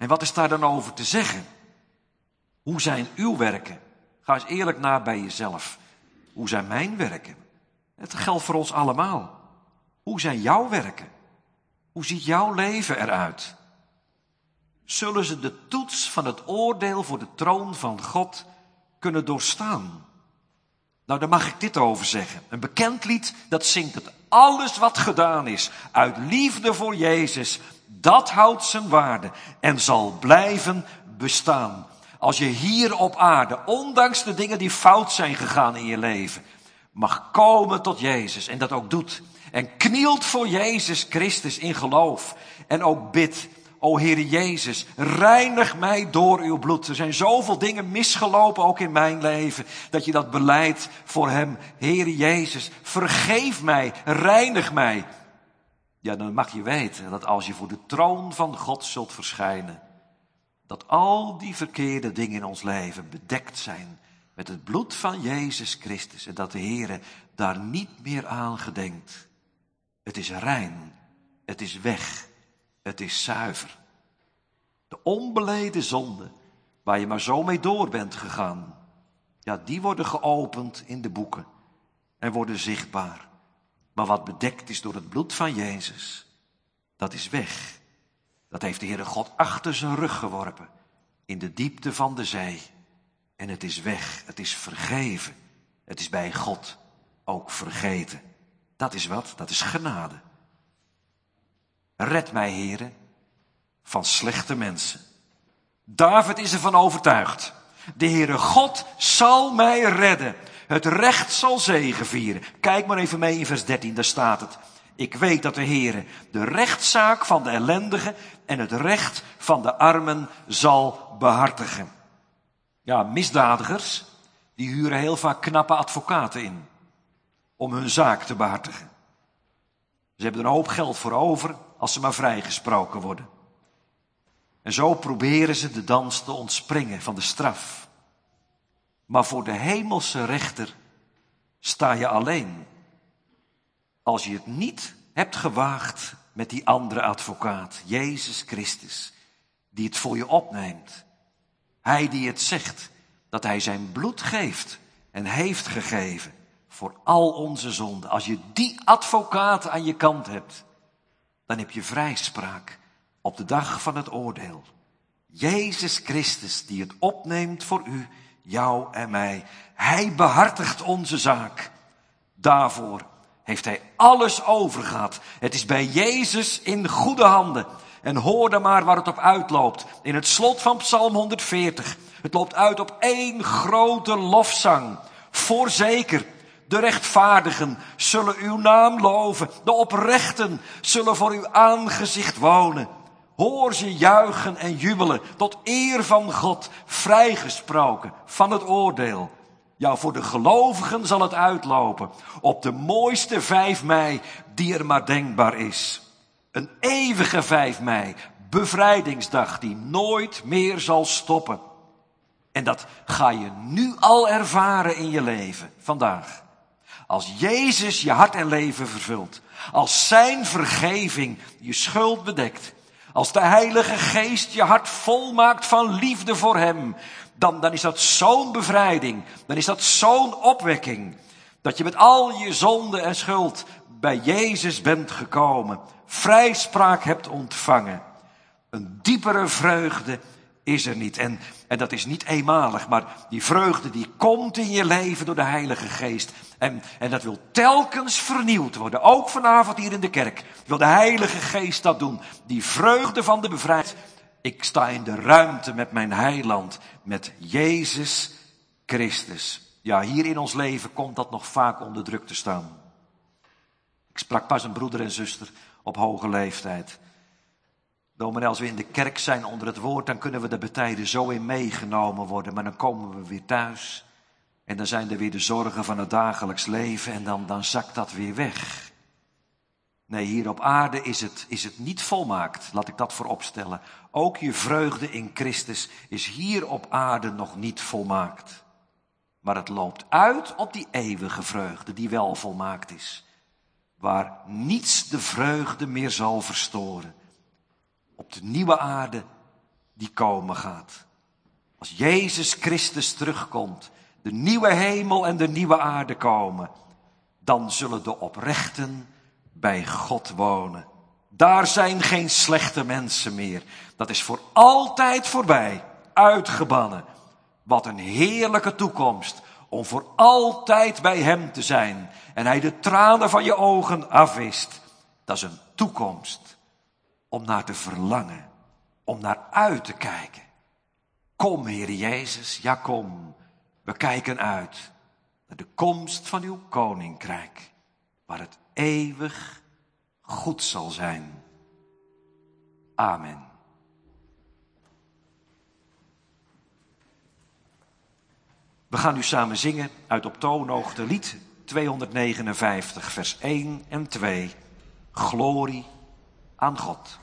En wat is daar dan over te zeggen? Hoe zijn uw werken? Ga eens eerlijk na bij jezelf. Hoe zijn mijn werken? Het geldt voor ons allemaal. Hoe zijn jouw werken? Hoe ziet jouw leven eruit? Zullen ze de toets van het oordeel voor de troon van God kunnen doorstaan? Nou, daar mag ik dit over zeggen. Een bekend lied, dat zingt het. Alles wat gedaan is uit liefde voor Jezus, dat houdt zijn waarde en zal blijven bestaan. Als je hier op aarde, ondanks de dingen die fout zijn gegaan in je leven, mag komen tot Jezus en dat ook doet. En knielt voor Jezus Christus in geloof. En ook bidt, o Heere Jezus, reinig mij door uw bloed. Er zijn zoveel dingen misgelopen, ook in mijn leven, dat je dat beleidt voor hem. Heere Jezus, vergeef mij, reinig mij. Ja, dan mag je weten dat als je voor de troon van God zult verschijnen, dat al die verkeerde dingen in ons leven bedekt zijn met het bloed van Jezus Christus. En dat de Heere daar niet meer aan gedenkt. Het is rein, het is weg, het is zuiver. De onbeleden zonden, waar je maar zo mee door bent gegaan, ja, die worden geopend in de boeken en worden zichtbaar. Maar wat bedekt is door het bloed van Jezus, dat is weg. Dat heeft de Heere God achter zijn rug geworpen, in de diepte van de zee. En het is weg, het is vergeven. Het is bij God ook vergeten. Dat is wat? Dat is genade. Red mij, Heere, van slechte mensen. David is ervan overtuigd. De Heere God zal mij redden. Het recht zal zegevieren. Kijk maar even mee in vers dertien, daar staat het. Ik weet dat de Heere de rechtszaak van de ellendigen en het recht van de armen zal behartigen. Ja, misdadigers, die huren heel vaak knappe advocaten in om hun zaak te behartigen. Ze hebben er een hoop geld voor over als ze maar vrijgesproken worden. En zo proberen ze de dans te ontspringen van de straf. Maar voor de hemelse rechter sta je alleen. Als je het niet hebt gewaagd met die andere advocaat, Jezus Christus, die het voor je opneemt. Hij die het zegt, dat hij zijn bloed geeft en heeft gegeven voor al onze zonden. Als je die advocaat aan je kant hebt, dan heb je vrijspraak op de dag van het oordeel. Jezus Christus die het opneemt voor u, jou en mij. Hij behartigt onze zaak. Daarvoor heeft hij alles overgehad. Het is bij Jezus in goede handen. En hoor dan maar waar het op uitloopt. In het slot van Psalm honderdveertig. Het loopt uit op één grote lofzang. Voorzeker, de rechtvaardigen zullen uw naam loven. De oprechten zullen voor uw aangezicht wonen. Hoor ze juichen en jubelen tot eer van God, vrijgesproken van het oordeel. Ja, voor de gelovigen zal het uitlopen op de mooiste vijf mei die er maar denkbaar is. Een eeuwige vijf mei, bevrijdingsdag die nooit meer zal stoppen. En dat ga je nu al ervaren in je leven, vandaag. Als Jezus je hart en leven vervult, als zijn vergeving je schuld bedekt, als de Heilige Geest je hart volmaakt van liefde voor hem, dan, dan is dat zo'n bevrijding, dan is dat zo'n opwekking, dat je met al je zonde en schuld bij Jezus bent gekomen, vrijspraak hebt ontvangen. Een diepere vreugde is er niet. En, en dat is niet eenmalig, maar die vreugde die komt in je leven door de Heilige Geest. En, en dat wil telkens vernieuwd worden, ook vanavond hier in de kerk. Wil de Heilige Geest dat doen, die vreugde van de bevrijding. Ik sta in de ruimte met mijn heiland, met Jezus Christus. Ja, hier in ons leven komt dat nog vaak onder druk te staan. Ik sprak pas een broeder en zuster op hoge leeftijd. Dominee, als we in de kerk zijn onder het woord, dan kunnen we er bij tijden zo in meegenomen worden. Maar dan komen we weer thuis en dan zijn er weer de zorgen van het dagelijks leven en dan, dan zakt dat weer weg. Nee, hier op aarde is het, is het niet volmaakt, laat ik dat voorop stellen. Ook je vreugde in Christus is hier op aarde nog niet volmaakt. Maar het loopt uit op die eeuwige vreugde die wel volmaakt is. Waar niets de vreugde meer zal verstoren. Op de nieuwe aarde die komen gaat. Als Jezus Christus terugkomt, de nieuwe hemel en de nieuwe aarde komen, dan zullen de oprechten bij God wonen. Daar zijn geen slechte mensen meer. Dat is voor altijd voorbij, uitgebannen. Wat een heerlijke toekomst om voor altijd bij hem te zijn. En hij de tranen van je ogen afwist. Dat is een toekomst om naar te verlangen, om naar uit te kijken. Kom, Heer Jezus, ja kom. We kijken uit naar de komst van uw koninkrijk, waar het eeuwig goed zal zijn. Amen. We gaan nu samen zingen uit op toonhoogte lied tweehonderdnegenenvijftig, vers één en twee. Glorie aan God.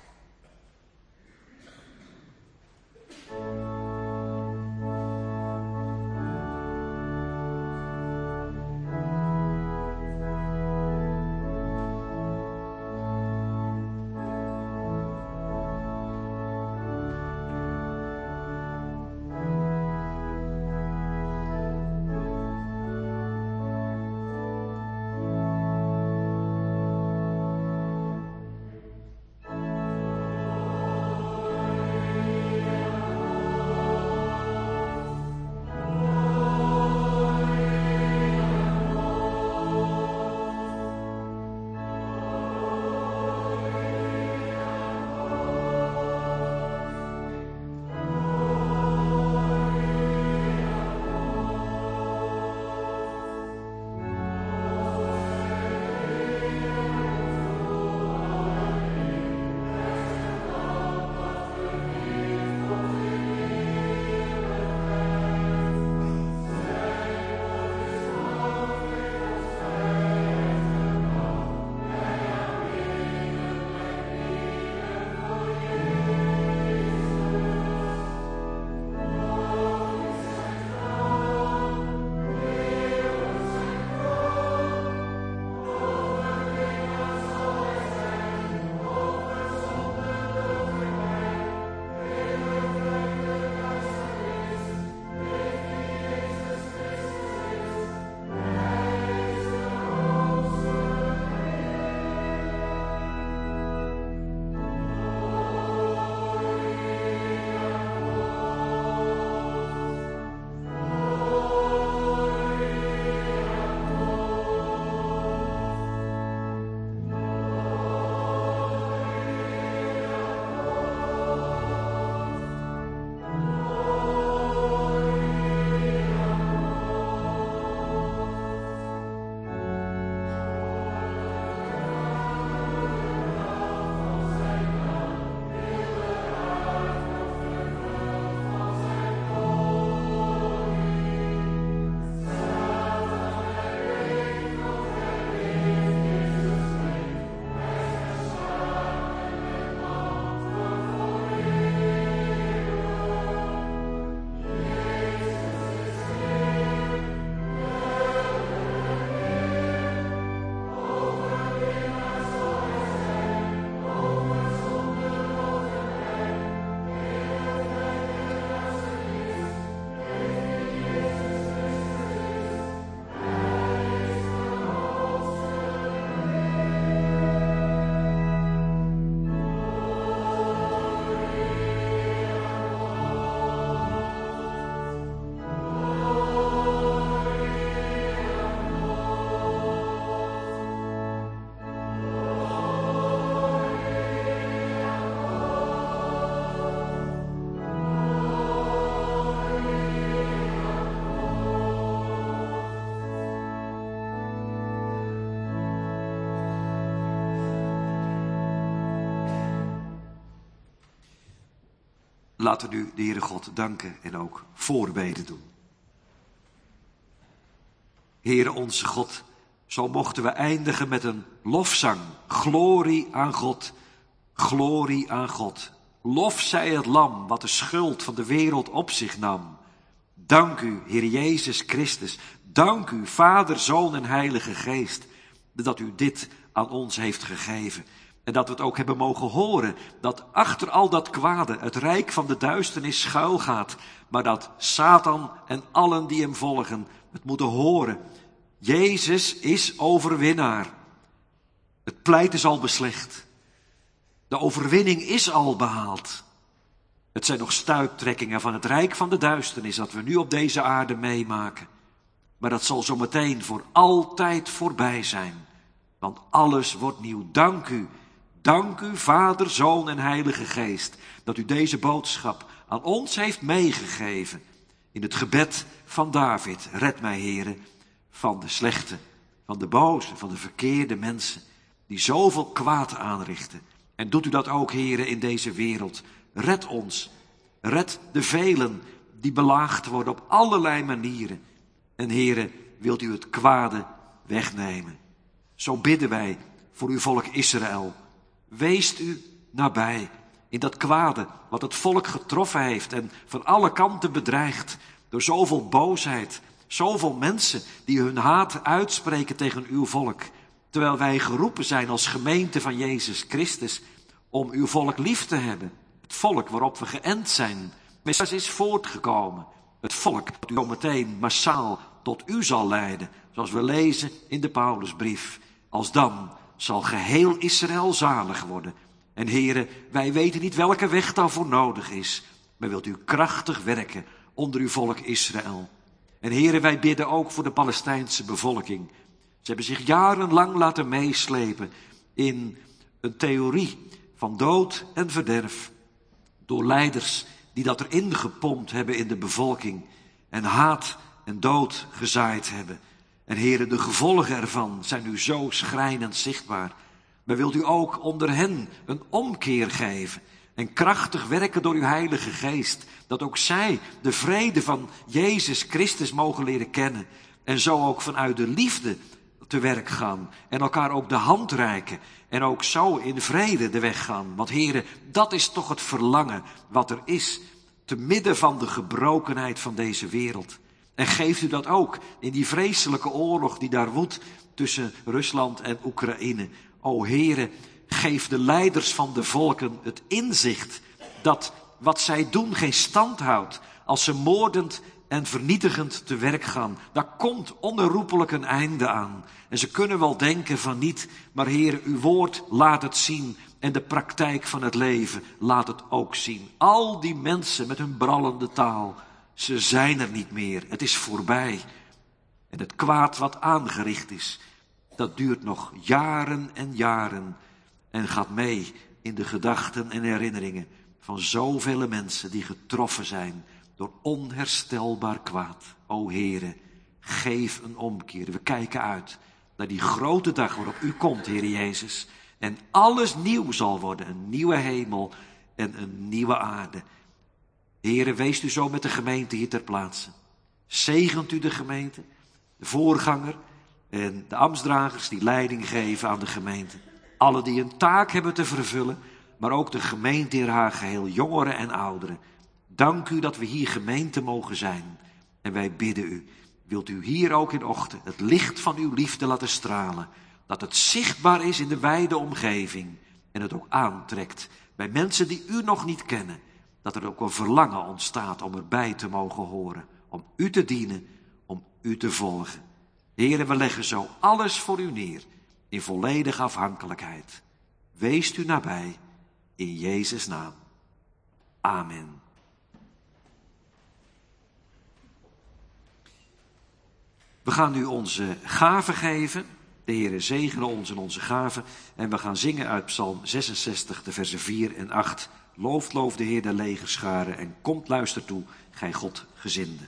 Laten we nu de Heere God danken en ook voorbeden doen. Heere onze God, zo mochten we eindigen met een lofzang. Glorie aan God, glorie aan God. Lof zij het lam, wat de schuld van de wereld op zich nam. Dank u, Heer Jezus Christus. Dank u, Vader, Zoon en Heilige Geest, dat u dit aan ons heeft gegeven. En dat we het ook hebben mogen horen, dat achter al dat kwade het rijk van de duisternis schuil gaat. Maar dat Satan en allen die hem volgen het moeten horen. Jezus is overwinnaar. Het pleit is al beslecht. De overwinning is al behaald. Het zijn nog stuiptrekkingen van het rijk van de duisternis dat we nu op deze aarde meemaken. Maar dat zal zo meteen voor altijd voorbij zijn. Want alles wordt nieuw. Dank u. Dank u, Vader, Zoon en Heilige Geest, dat u deze boodschap aan ons heeft meegegeven. In het gebed van David, red mij, Heere, van de slechte, van de boze, van de verkeerde mensen, die zoveel kwaad aanrichten. En doet u dat ook, Heere, in deze wereld. Red ons. Red de velen die belaagd worden op allerlei manieren. En Heere, wilt u het kwade wegnemen. Zo bidden wij voor uw volk Israël. Weest u nabij in dat kwade wat het volk getroffen heeft en van alle kanten bedreigt door zoveel boosheid, zoveel mensen die hun haat uitspreken tegen uw volk. Terwijl wij geroepen zijn als gemeente van Jezus Christus om uw volk lief te hebben. Het volk waarop we geënt zijn. Messias is voortgekomen. Het volk dat u zometeen massaal tot u zal leiden. Zoals we lezen in de Paulusbrief. Als dan zal geheel Israël zalig worden. En heren, wij weten niet welke weg daarvoor nodig is. Maar wilt u krachtig werken onder uw volk Israël. En heren, wij bidden ook voor de Palestijnse bevolking. Ze hebben zich jarenlang laten meeslepen in een theorie van dood en verderf. Door leiders die dat erin gepompt hebben in de bevolking. En haat en dood gezaaid hebben. En heren, de gevolgen ervan zijn nu zo schrijnend zichtbaar. Maar wilt u ook onder hen een omkeer geven. En krachtig werken door uw Heilige Geest. Dat ook zij de vrede van Jezus Christus mogen leren kennen. En zo ook vanuit de liefde te werk gaan. En elkaar ook de hand reiken. En ook zo in vrede de weg gaan. Want heren, dat is toch het verlangen wat er is. Te midden van de gebrokenheid van deze wereld. En geeft u dat ook in die vreselijke oorlog die daar woedt tussen Rusland en Oekraïne. O heren, geef de leiders van de volken het inzicht dat wat zij doen geen stand houdt. Als ze moordend en vernietigend te werk gaan. Daar komt onherroepelijk een einde aan. En ze kunnen wel denken van niet, maar heren, uw woord laat het zien. En de praktijk van het leven laat het ook zien. Al die mensen met hun brallende taal, ze zijn er niet meer. Het is voorbij. En het kwaad wat aangericht is, dat duurt nog jaren en jaren. En gaat mee in de gedachten en herinneringen van zoveel mensen die getroffen zijn door onherstelbaar kwaad. O Heere, geef een omkeer. We kijken uit naar die grote dag waarop u komt, Heere Jezus. En alles nieuw zal worden. Een nieuwe hemel en een nieuwe aarde. Heere, wees u zo met de gemeente hier ter plaatse. Zegent u de gemeente, de voorganger en de ambtsdragers die leiding geven aan de gemeente. Alle die een taak hebben te vervullen, maar ook de gemeente in haar geheel, jongeren en ouderen. Dank u dat we hier gemeente mogen zijn. En wij bidden u, wilt u hier ook in ochtend het licht van uw liefde laten stralen. Dat het zichtbaar is in de wijde omgeving. En het ook aantrekt bij mensen die u nog niet kennen. Dat er ook een verlangen ontstaat om erbij te mogen horen. Om u te dienen, om u te volgen. Heren, we leggen zo alles voor u neer. In volledige afhankelijkheid. Weest u nabij. In Jezus' naam. Amen. We gaan nu onze gaven geven. De Heere zegene ons en onze gaven. En we gaan zingen uit Psalm zesenzestig, de versen vier en acht. Looft, loof de Heer der legerscharen en komt luister toe, gij Godgezinde.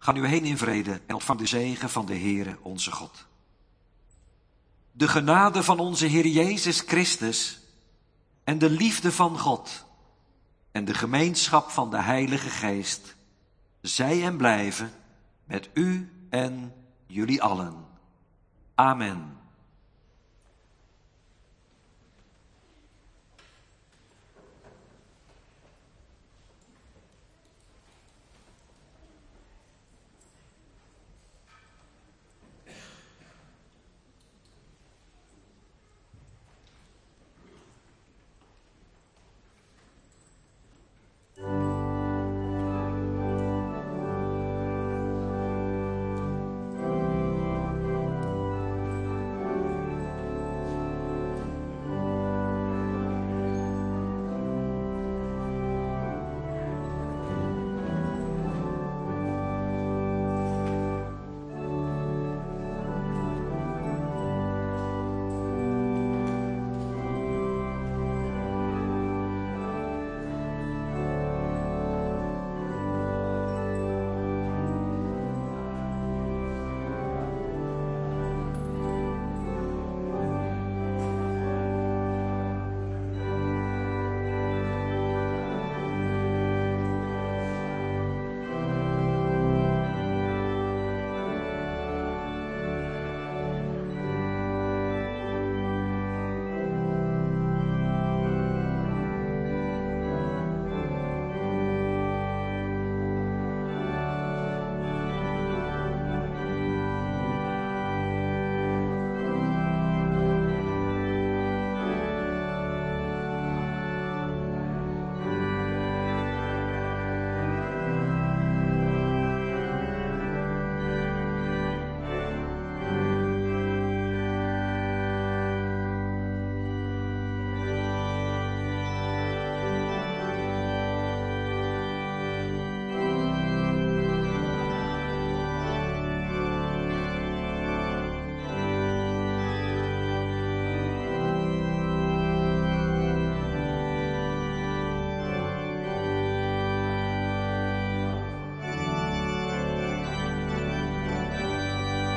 Ga nu heen in vrede en ontvang de zegen van de Heere onze God. De genade van onze Heer Jezus Christus en de liefde van God en de gemeenschap van de Heilige Geest zij en blijven met u en jullie allen. Amen.